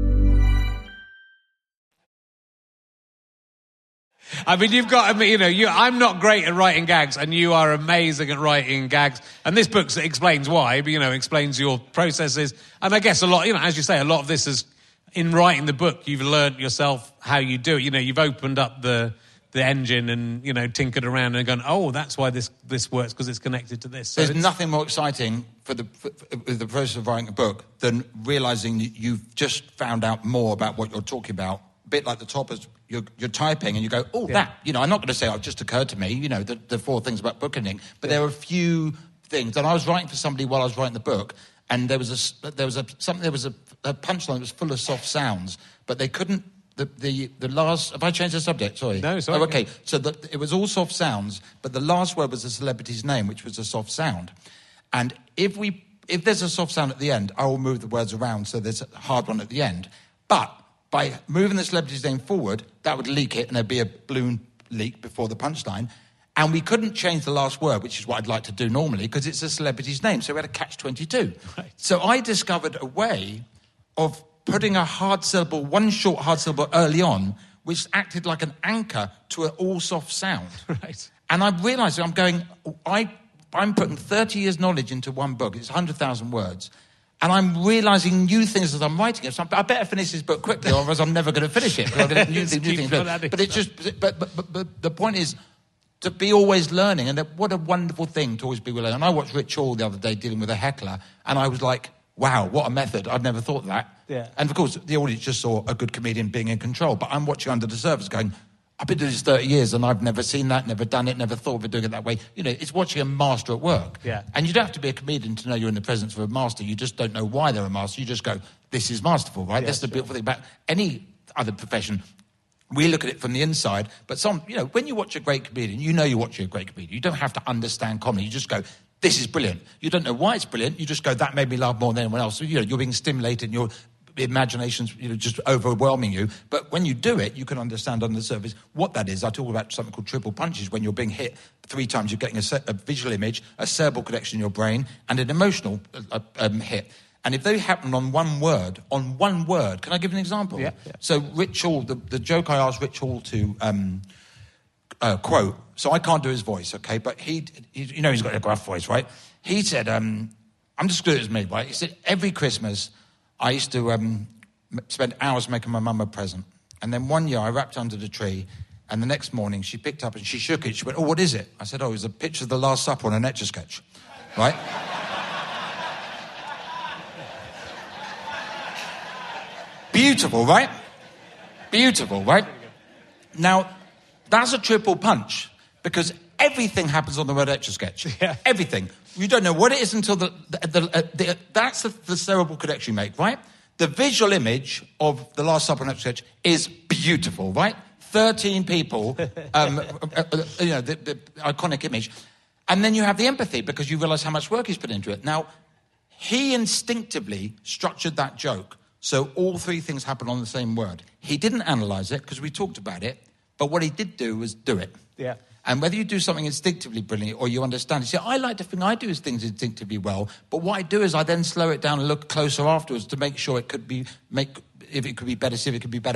I mean, you've got, I mean, you know, you, I'm not great at writing gags, and you are amazing at writing gags. And this book explains why, but, you know, explains your processes. And I guess a lot, you know, as you say, a lot of this is, in writing the book, you've learned yourself how you do it. You know, you've opened up the the engine and, you know, tinkered around and gone, oh, that's why this, this works, because it's connected to this. So There's nothing more exciting for the, for, for the process of writing a book than realising that you've just found out more about what you're talking about. A bit like the top is you're, you're typing and you go, oh, yeah. that, you know, I'm not going to say, oh, it just occurred to me, you know, the, the four things about book ending, but yeah. there are a few things. And I was writing for somebody while I was writing the book, and there was a, there was a, something, there was a, a punchline that was full of soft sounds, but they couldn't, the, the, the last, have I changed the subject? Sorry. No, sorry. Oh, okay. So the, it was all soft sounds, but the last word was a celebrity's name, which was a soft sound. And if we, if there's a soft sound at the end, I will move the words around so there's a hard one at the end. But by moving the celebrity's name forward, that would leak it and there'd be a balloon leak before the punchline. And we couldn't change the last word, which is what I'd like to do normally, because it's a celebrity's name. So we had a catch twenty-two. Right. So I discovered a way of putting a hard syllable, one short hard syllable early on, which acted like an anchor to an all-soft sound. Right. And I realised I'm going, I, I'm putting thirty years' knowledge into one book. It's one hundred thousand words. And I'm realising new things as I'm writing it. So I better finish this book quickly, or otherwise I'm never going to finish it. Because I'm new, new things. But, but it's just, but, but, but, but the point is to be always learning. And what a wonderful thing to always be learning. And I watched Rich Hall the other day dealing with a heckler, and I was like, wow, what a method. I'd never thought of that. Yeah. And of course, the audience just saw a good comedian being in control. But I'm watching under the surface going, I've been doing this thirty years and I've never seen that, never done it, never thought of doing it that way. You know, it's watching a master at work. Yeah. And you don't have to be a comedian to know you're in the presence of a master. You just don't know why they're a master. You just go, this is masterful, right? Yeah, That's the sure. beautiful thing about any other profession. We look at it from the inside, but some, you know, when you watch a great comedian, you know you're watching a great comedian. You don't have to understand comedy. You just go, this is brilliant. You don't know why it's brilliant. You just go, that made me laugh more than anyone else. So, you know, you're being stimulated and your imagination's, you know, just overwhelming you. But when you do it, you can understand under the surface what that is. I talk about something called triple punches. When you're being hit three times, you're getting a, se- a visual image, a cerebral connection in your brain, and an emotional uh, um, hit. And if they happen on one word, on one word, can I give an example? Yeah. yeah. So Rich Hall, the, the joke I asked Rich Hall to um, uh, quote, so I can't do his voice, okay, but he, he you know he's got a gruff voice, right? He said, um, I'm just good as me, right? He said, every Christmas I used to um, spend hours making my mum a present. And then one year I wrapped under the tree, and the next morning she picked up and she shook it. She went, oh, what is it? I said, oh, it was a picture of the Last Supper on an Etch-a-Sketch, right? Beautiful, right? Beautiful, right? Now, that's a triple punch, because everything happens on the word Etch-a-Sketch. Yeah. Everything. You don't know what it is until the... the, the, uh, the that's the, the cerebral connection you make, right? The visual image of the Last Supper on Etch-a-Sketch is beautiful, right? Thirteen people, um, uh, uh, you know, the, the iconic image. And then you have the empathy, because you realise how much work he's put into it. Now, he instinctively structured that joke so all three things happen on the same word. He didn't analyse it, because we talked about it, but what he did do was do it. Yeah. And whether you do something instinctively brilliantly or you understand it. See, I like to think I do things instinctively well, but what I do is I then slow it down and look closer afterwards to make sure it could be, make if it could be better, see if it could be better.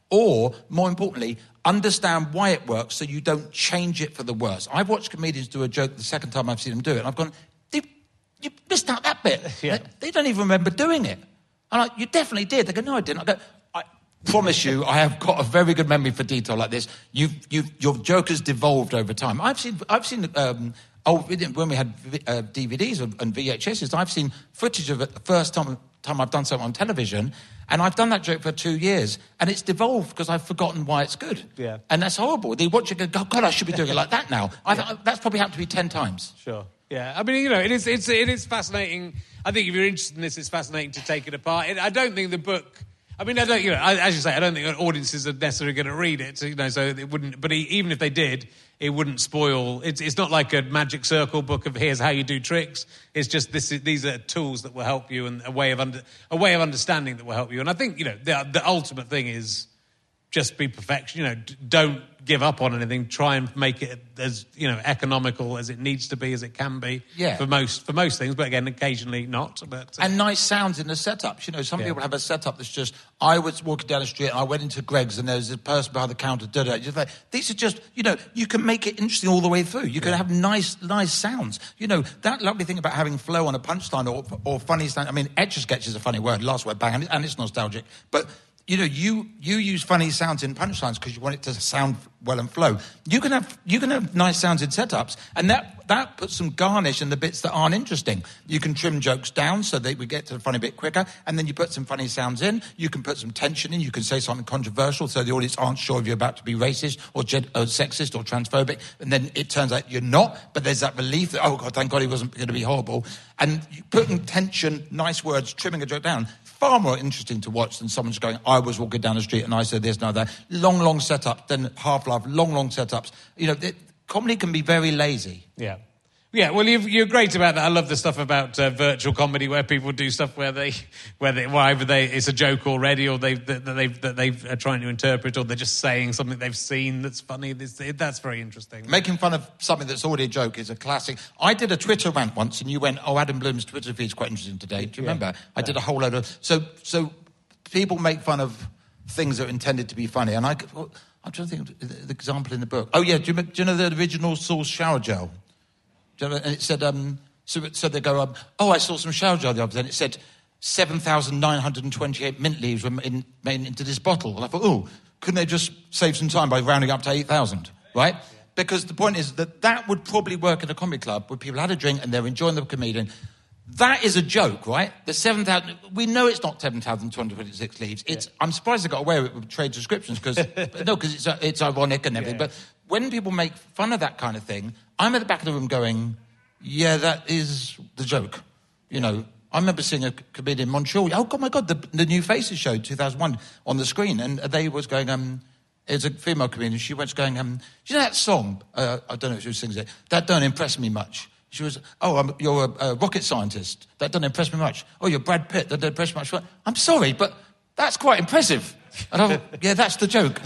Or, more importantly, understand why it works so you don't change it for the worse. I've watched comedians do a joke the second time I've seen them do it, and I've gone, you, you missed out that bit. Yeah. They, they don't even remember doing it. I'm like, you definitely did. They go, no, I didn't. I go, I promise you, I have got a very good memory for detail like this. You've, you've, your joke has devolved over time. I've seen, I've seen um, old, when we had uh, D V Ds and V H Ss, I've seen footage of it the first time, time I've done something on television, and I've done that joke for two years, and it's devolved because I've forgotten why it's good. Yeah. And that's horrible. They watch it and go, God, I should be doing it like that now. I, yeah. That's probably happened to me ten times. Sure. Yeah. I mean, you know, it is, it's, it is fascinating. I think if you're interested in this, it's fascinating to take it apart. It, I don't think the book... I mean, I don't, you know, as you say, I don't think audiences are necessarily going to read it, you know, so it wouldn't, but even if they did, it wouldn't spoil. It's, it's not like a magic circle book of here's how you do tricks. It's just this, these are tools that will help you and a way of under, a way of understanding that will help you. And I think, you know, the, the ultimate thing is just be perfection, you know, don't give up on anything. Try and make it as, you know, economical as it needs to be, as it can be. Yeah. For most, for most things, but again, occasionally not. But uh, and nice sounds in the setups. You know, some yeah. people have a setup that's just, I was walking down the street and I went into Greg's and there's a person behind the counter, da da. Just like, these are just, you know, you can make it interesting all the way through. You can yeah. have nice, nice sounds. You know, that lovely thing about having flow on a punchline or, or funny stand. I mean, etch-a-sketch is a funny word, last word, bang, and, it, and it's nostalgic. But you know, you you use funny sounds in punchlines because you want it to sound well and flow. You can have you can have nice sounds in setups, and that that puts some garnish in the bits that aren't interesting. You can trim jokes down so that we get to the funny bit quicker, and then you put some funny sounds in. You can put some tension in. You can say something controversial so the audience aren't sure if you're about to be racist or, gen- or sexist or transphobic, and then it turns out you're not. But there's that relief that, oh God, thank God he wasn't going to be horrible. And you putting tension, nice words, trimming a joke down. Far more interesting to watch than someone just going, I was walking down the street and I said this, no, that. Long, long setup, then half-laugh, long, long setups. You know, it, comedy can be very lazy. Yeah. Yeah, well, you've, you're great about that. I love the stuff about uh, virtual comedy where people do stuff where they, where they, well, either they, it's a joke already, or they that they that they are trying to interpret, or they're just saying something they've seen that's funny. This, that's very interesting. Making fun of something that's already a joke is a classic. I did a Twitter rant once, and you went, "Oh, Adam Bloom's Twitter feed's quite interesting today." Do you yeah. remember? I yeah. did a whole load of so so. People make fun of things that are intended to be funny, and I. Well, I'm trying to think of the example in the book. Oh yeah, do you, do you know the original Sauce shower gel? And it said, um, so, so they go, um, oh, I saw some shower gel the other day, and it said seven thousand nine hundred twenty-eight mint leaves were in, made into this bottle. And I thought, oh, couldn't they just save some time by rounding up to eight thousand, right? Yeah. Because the point is that that would probably work in a comedy club where people had a drink and they're enjoying the comedian. That is a joke, right? The seven thousand, we know it's not seven thousand two hundred twenty-six leaves. It's, yeah. I'm surprised they got away with it with trade descriptions, because, no, because it's, it's ironic and everything. Yeah. But when people make fun of that kind of thing, I'm at the back of the room going, yeah, that is the joke. You know, I remember seeing a comedian in Montreal. Oh, God, my God, the, the New Faces show, two thousand one, on the screen. And they was going, um, it was a female comedian. She was going, um, you know that song? Uh, I don't know if she sings it. That don't impress me much. She was, oh, I'm, you're a, a rocket scientist. That doesn't impress me much. Oh, you're Brad Pitt. That doesn't impress me much. I'm sorry, but that's quite impressive. And I thought, yeah, that's the joke.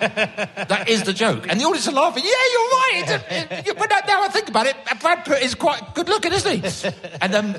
That is the joke. And the audience are laughing. Yeah, you're right. It's a, it, but now I think about it, Brad Pitt is quite good looking, isn't he? And um,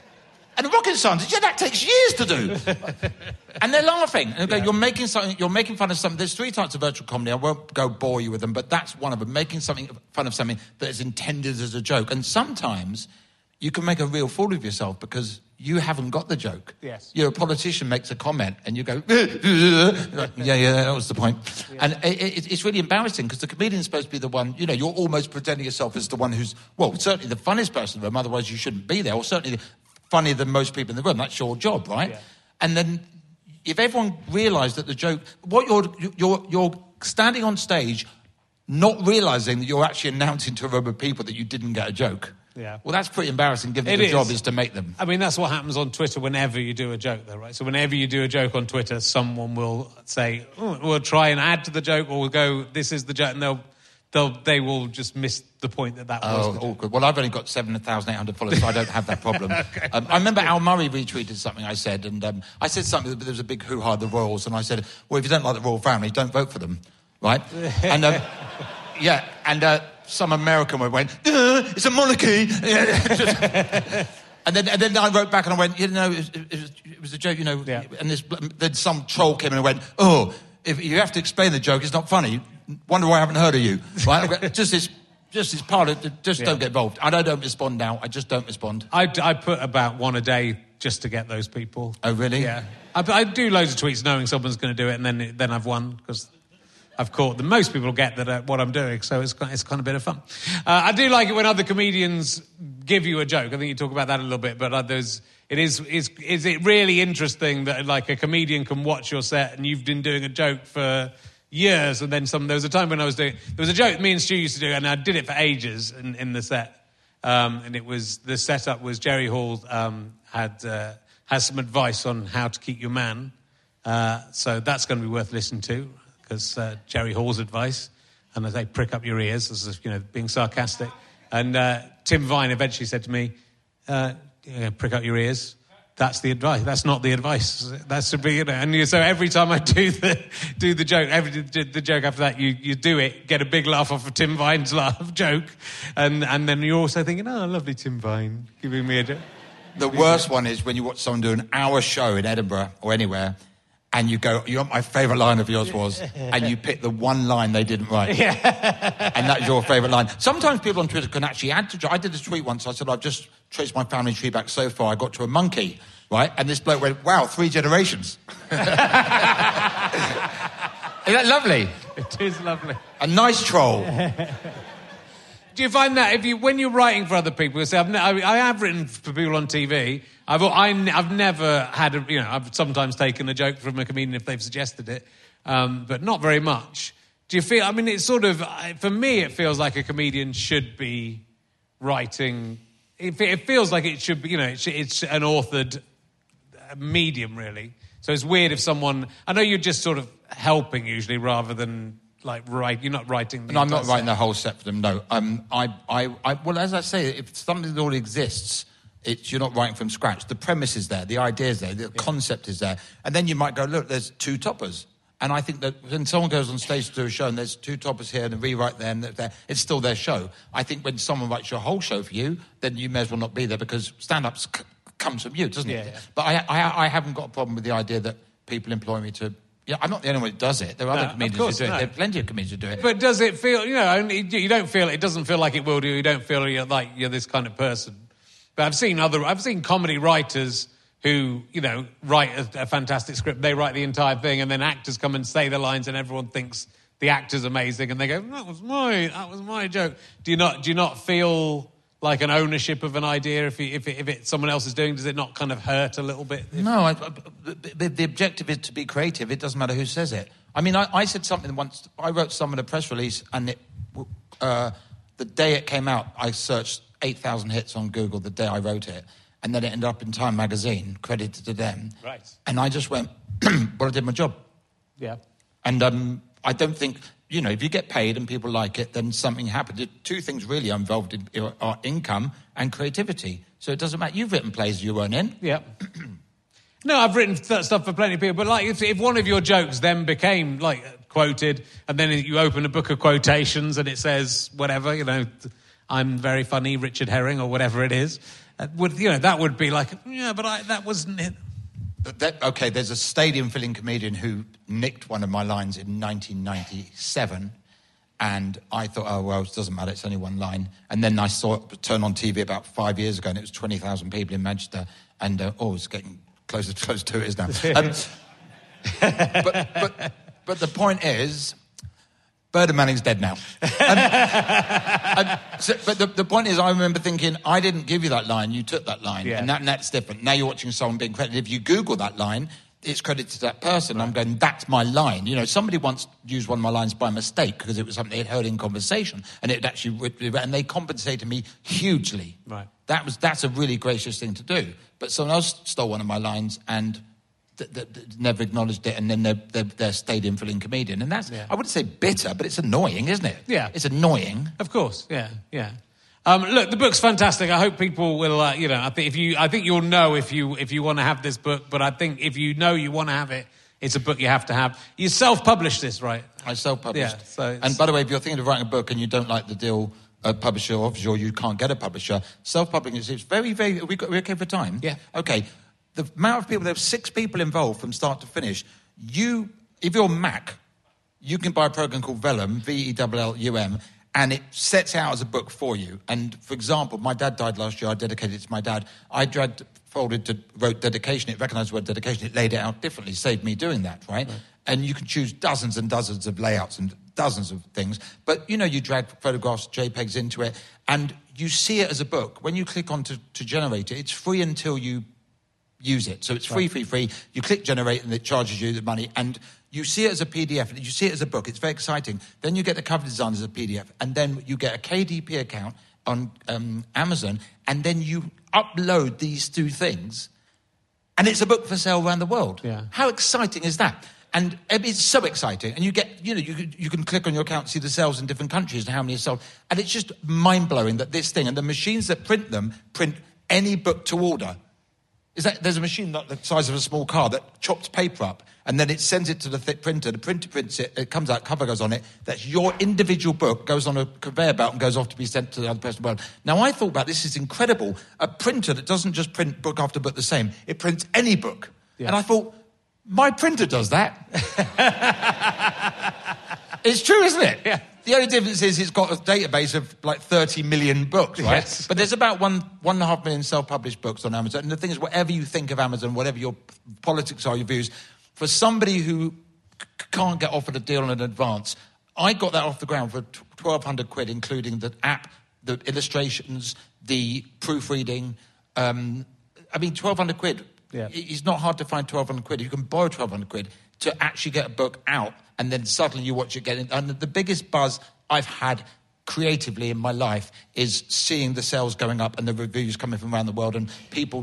and the rocket scientist, yeah, that takes years to do. And they're laughing. And they go, yeah. you're making something. You're making fun of something. There's three types of virtual comedy. I won't go bore you with them, but that's one of them. Making something fun of something that is intended as a joke. And sometimes you can make a real fool of yourself because you haven't got the joke. Yes. You're a politician makes a comment and you go, yeah, yeah, that was the point. Yeah. And it, it, it's really embarrassing because the comedian's supposed to be the one, you know, you're almost presenting yourself as the one who's, well, certainly the funniest person in the room, otherwise you shouldn't be there, or certainly funnier than most people in the room. That's your job, right? Yeah. And then if everyone realised that the joke, what you're, you're, you're standing on stage not realising that you're actually announcing to a room of people that you didn't get a joke. Yeah. Well, that's pretty embarrassing, given the job is to make them. I mean, that's what happens on Twitter whenever you do a joke, though, right? So whenever you do a joke on Twitter, someone will say, oh, we'll try and add to the joke, or we'll go, this is the joke, and they'll, they'll, they will just miss the point that that was. Oh, awkward. Well, I've only got seven thousand eight hundred followers, so I don't have that problem. Okay. um, I remember Al Murray retweeted something I said, and um, I said something, there was a big hoo-ha of the Royals, and I said, well, if you don't like the royal family, don't vote for them, right? and, um, yeah, and... Uh, some American went, uh, it's a monarchy. and then and then I wrote back and I went, you know, it was, it was, it was a joke, you know. Yeah. And this, then some troll came in and went, oh, if you have to explain the joke, it's not funny. Wonder why I haven't heard of you. Right? just this, just this part of just yeah. don't get involved. And I don't respond now. I just don't respond. I, I put about one a day just to get those people. Oh, really? Yeah. I, I do loads of tweets knowing someone's going to do it, and then then I've won because I've caught them. Most people get that uh, what I'm doing, so it's it's kind of a bit of fun. Uh, I do like it when other comedians give you a joke. I think you talk about that a little bit, but uh, there's it is is is it really interesting that like a comedian can watch your set and you've been doing a joke for years, and then some. There was a time when I was doing there was a joke me and Stu used to do, and I did it for ages in, in the set, um, and it was the setup was Jerry Hall um, had. Uh, has some advice on how to keep your man. Uh, so that's going to be worth listening to, because uh, Jerry Hall's advice, and I say prick up your ears, as you know, being sarcastic. And uh, Tim Vine eventually said to me, uh, yeah, prick up your ears. That's the advice. That's not the advice. That should be, you know. And so every time I do the do the joke, every the joke after that, you, you do it, get a big laugh off of Tim Vine's laugh joke, and and then you're also thinking, oh, lovely Tim Vine giving me a joke. The worst one is when you watch someone do an hour show in Edinburgh or anywhere, and you go, you know what my favourite line of yours was, and you pick the one line they didn't write. Yeah. And that's your favourite line. Sometimes people on Twitter can actually add to... I did a tweet once, I said, I've just traced my family tree back so far, I got to a monkey, right? And this bloke went, wow, three generations. Isn't that lovely? It is lovely. A nice troll. Do you find that if you, when you're writing for other people, you say, I've ne- I, I have written for people on T V. I've, I, I've never had, a, you know, I've sometimes taken a joke from a comedian if they've suggested it, um, but not very much. Do you feel? I mean, it's sort of for me, it feels like a comedian should be writing. It, it feels like it should be, you know, it's, it's an authored medium, really. So it's weird if someone. I know you're just sort of helping usually, rather than. Like, write, you're not writing... The no, I'm not writing set. the whole set for them, no. Um, I, I, I, well, as I say, if something already exists, it's, you're not writing from scratch. The premise is there, the idea is there, the yeah. concept is there. And then you might go, look, there's two toppers. And I think that when someone goes on stage to do a show and there's two toppers here and a rewrite there and there, it's still their show. I think when someone writes your whole show for you, then you may as well not be there, because stand-ups c- comes from you, doesn't yeah, it? Yeah. But I, I, I haven't got a problem with the idea that people employ me to... Yeah, I'm not the only one that does it. There are no, other comedians course, who do it. no. There are plenty of comedians who do it. But does it feel, you know, only, you don't feel, it doesn't feel like it will do, you don't feel you're like you're this kind of person. But I've seen other, I've seen comedy writers who, you know, write a, a fantastic script, they write the entire thing, and then actors come and say the lines and everyone thinks the actor's amazing, and they go, that was my, that was my joke. Do you not, do you not feel... like an ownership of an idea, if, you, if, it, if it, someone else is doing, does it not kind of hurt a little bit? If... No, I, I, the, the objective is to be creative. It doesn't matter who says it. I mean, I, I said something once, I wrote some in a press release, and it, uh, the day it came out, I searched eight thousand hits on Google the day I wrote it, and then it ended up in Time magazine, credited to them. Right. And I just went, well, I did my job. Yeah. And um, I don't think... You know, if you get paid and people like it, then something happened. The two things really involved in, are income and creativity. So it doesn't matter. You've written plays you weren't in. Yeah. No, I've written th- stuff for plenty of people. But, like, if, if one of your jokes then became, like, quoted, and then you open a book of quotations and it says whatever, you know, I'm very funny, Richard Herring, or whatever it is, uh, would you know, that would be like, yeah, but I, that wasn't it. That, okay, there's a stadium-filling comedian who nicked one of my lines in nineteen ninety-seven, and I thought, oh, well, it doesn't matter, it's only one line. And then I saw it turn on T V about five years ago, and it was twenty thousand people in Manchester, and, uh, oh, it's getting closer, closer to it is now. Um, but, but, but the point is... Bernard Manning's dead now. Um, um, so, but the, the point is, I remember thinking, I didn't give you that line, you took that line. Yeah. And, that, and that's different. Now you're watching someone being credited. If you Google that line, it's credited to that person. Right. I'm going, that's my line. You know, somebody once used one of my lines by mistake because it was something they'd heard in conversation. And it actually, and they compensated me hugely. Right. That was, that's a really gracious thing to do. But someone else stole one of my lines and... That, that, that never acknowledged it, and then they're, they're, they're stadium-filling comedian. And that's, yeah. I wouldn't say bitter, but it's annoying, isn't it? Yeah. It's annoying. Of course, yeah, yeah. Um, look, the book's fantastic. I hope people will, uh, you know, I think if you, I think you'll know if you if you want to have this book, but I think if you know you want to have it, it's a book you have to have. You self-published this, right? I self-published. Yeah, so and by the way, if you're thinking of writing a book and you don't like the deal a publisher offers you, or you can't get a publisher, self-publishing is it's very, very... Are we, are we okay for time? Yeah. Okay. The amount of people, there were six people involved from start to finish. You if you're Mac, you can buy a program called Vellum, V E L L U M, and it sets out as a book for you. And, for example, my dad died last year. I dedicated it to my dad. I dragged, folded, to, wrote dedication. It recognised the word dedication. It laid it out differently. Saved me doing that, right? right? And you can choose dozens and dozens of layouts and dozens of things. But, you know, you drag photographs, JPEGs into it, and you see it as a book. When you click on to, to generate it, it's free until you use it. So it's free, right. free, free. You click generate and it charges you the money. And you see it as a P D F and you see it as a book. It's very exciting. Then you get the cover design as a P D F. And then you get a K D P account on um, Amazon. And then you upload these two things. And it's a book for sale around the world. Yeah. How exciting is that? And it's so exciting. And you get, you know, you can, you can click on your account, see the sales in different countries and how many are sold. And it's just mind-blowing that this thing, and the machines that print them, print any book to order. Is that there's a machine like the size of a small car that chops paper up and then it sends it to the th- printer. The printer prints it, it comes out, cover goes on it. That's your individual book, goes on a conveyor belt and goes off to be sent to the other person in the world. Now, I thought about this is incredible. A printer that doesn't just print book after book the same, it prints any book. Yeah. And I thought, my printer does that. It's true, isn't it? Yeah. The only difference is it's got a database of like thirty million books, right? Yes. But there's about one, one and a half million self-published books on Amazon. And the thing is, whatever you think of Amazon, whatever your politics are, your views, for somebody who c- can't get offered a deal in advance, I got that off the ground for twelve hundred quid, including the app, the illustrations, the proofreading. Um, I mean, twelve hundred quid. Yeah. It's not hard to find twelve hundred quid. You can borrow twelve hundred quid to actually get a book out, and then suddenly you watch it get in. And the biggest buzz I've had creatively in my life is seeing the sales going up and the reviews coming from around the world and people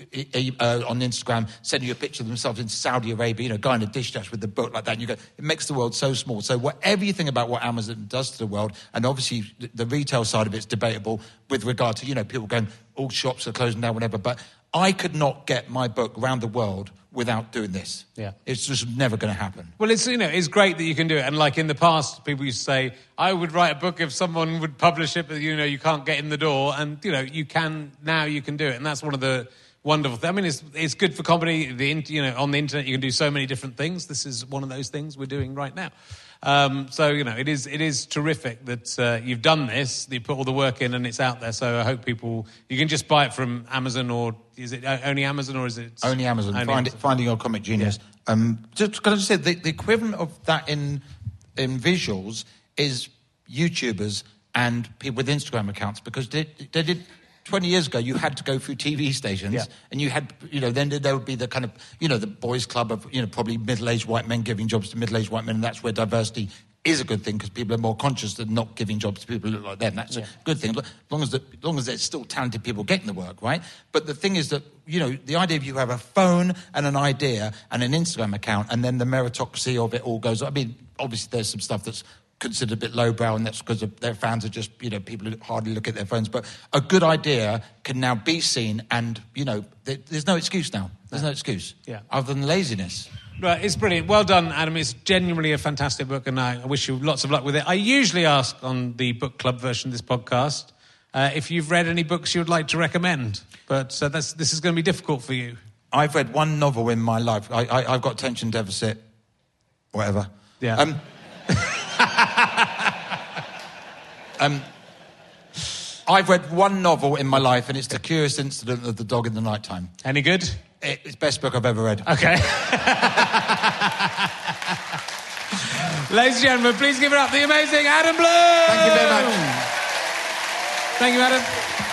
uh, on Instagram sending you a picture of themselves in Saudi Arabia, you know, guy in a dish dash with the book like that. And you go, it makes the world so small. So whatever you think about what Amazon does to the world, and obviously the retail side of it's debatable with regard to, you know, people going, all shops are closing down, whatever. But I could not get my book around the world without doing this. Yeah. It's just never going to happen. Well, it's, you know, it's great that you can do it. And like in the past, people used to say, I would write a book if someone would publish it, but, you know, you can't get in the door. And, you know, you can, now you can do it. And that's one of the wonderful things. I mean, it's it's good for comedy. The, you know, on the internet, you can do so many different things. This is one of those things we're doing right now. Um, so, you know, it is it is terrific that uh, you've done this, that you put all the work in and it's out there. So I hope people, you can just buy it from Amazon, or is it only Amazon or is it? Only Amazon. Only Find Amazon. It, Finding Your Comic Genius. Yeah. Um, just can I just say, the, the equivalent of that in in visuals is YouTubers and people with Instagram accounts, because they, they did... twenty years ago, you had to go through T V stations, yeah. and you had, you know, then there would be the kind of, you know, the boys' club of, you know, probably middle-aged white men giving jobs to middle-aged white men, and that's where diversity is a good thing, because people are more conscious than not giving jobs to people who look like them. That's yeah. a good thing, as long as, the, as long as there's still talented people getting the work, right? But the thing is that, you know, the idea of you have a phone and an idea and an Instagram account, and then the meritocracy of it all goes, I mean, obviously there's some stuff that's considered a bit lowbrow, and that's because their fans are just, you know, people who hardly look at their phones. But a good idea can now be seen, and, you know, there, there's no excuse now. There's no excuse. Yeah. Other than laziness. Right, it's brilliant. Well done, Adam. It's genuinely a fantastic book, and I wish you lots of luck with it. I usually ask on the book club version of this podcast uh, if you've read any books you would like to recommend. But uh, that's, this is going to be difficult for you. I've read one novel in my life. I, I, I've got attention deficit, whatever. Yeah. Um, um, I've read one novel in my life, and it's The Curious Incident of the Dog in the Nighttime. Any good? It, it's the best book I've ever read. Okay. Ladies and gentlemen, please give it up the amazing Adam Bloom! Thank you very much. Thank you, Adam.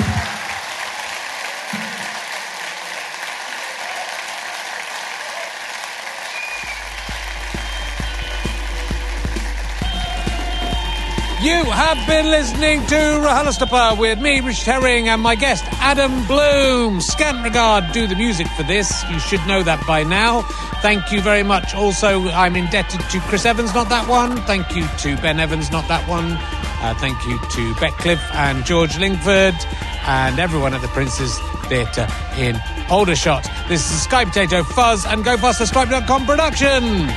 You have been listening to RHLSTP with me, Rich Herring, and my guest, Adam Bloom. Scant regard do the music for this. You should know that by now. Thank you very much. Also, I'm indebted to Chris Evans, not that one. Thank you to Ben Evans, not that one. Uh, thank you to Beckliffe and George Lingford and everyone at the Prince's Theatre in Aldershot. This is a Sky Potato Fuzz and Go Faster Skype dot com production.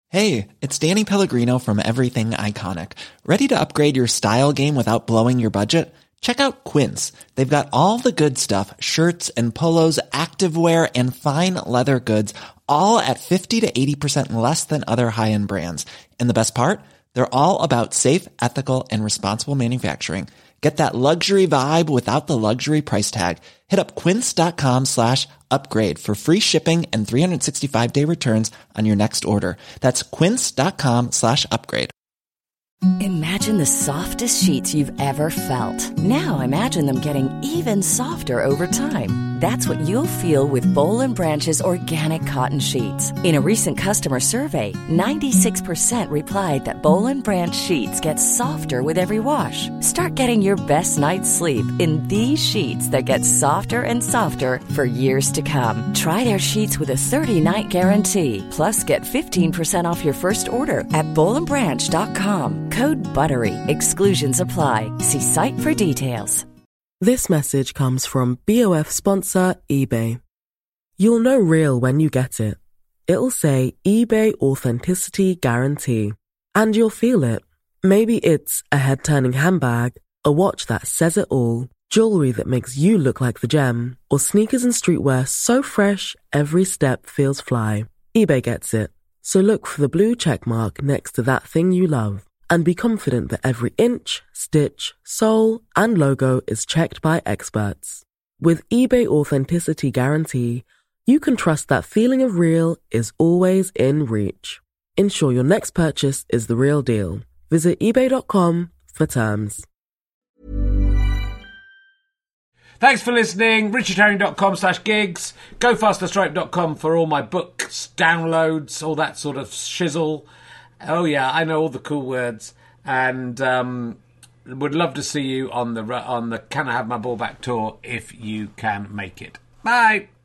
Hey, it's Danny Pellegrino from Everything Iconic. Ready to upgrade your style game without blowing your budget? Check out Quince. They've got all the good stuff, shirts and polos, activewear, and fine leather goods, all at fifty to eighty percent less than other high-end brands. And the best part? They're all about safe, ethical, and responsible manufacturing. Get that luxury vibe without the luxury price tag. Hit up quince.com slash upgrade for free shipping and three sixty-five day returns on your next order. That's quince.com slash upgrade. Imagine the softest sheets you've ever felt. Now imagine them getting even softer over time. That's what you'll feel with Boll and Branch's organic cotton sheets. In a recent customer survey, ninety-six percent replied that Boll and Branch sheets get softer with every wash. Start getting your best night's sleep in these sheets that get softer and softer for years to come. Try their sheets with a thirty-night guarantee. Plus, get fifteen percent off your first order at boll and branch dot com. Code BUTTERY. Exclusions apply. See site for details. This message comes from B O F sponsor eBay. You'll know real when you get it. It'll say eBay Authenticity Guarantee. And you'll feel it. Maybe it's a head-turning handbag, a watch that says it all, jewelry that makes you look like the gem, or sneakers and streetwear so fresh every step feels fly. eBay gets it. So look for the blue check mark next to that thing you love. And be confident that every inch, stitch, sole, and logo is checked by experts. With eBay Authenticity Guarantee, you can trust that feeling of real is always in reach. Ensure your next purchase is the real deal. Visit ebay dot com for terms. Thanks for listening. richard herring dot com slash gigs. go faster stripe dot com for all my books, downloads, all that sort of shizzle. Oh, yeah, I know all the cool words. And um, would love to see you on the on the Can I Have My Ball Back tour if you can make it. Bye.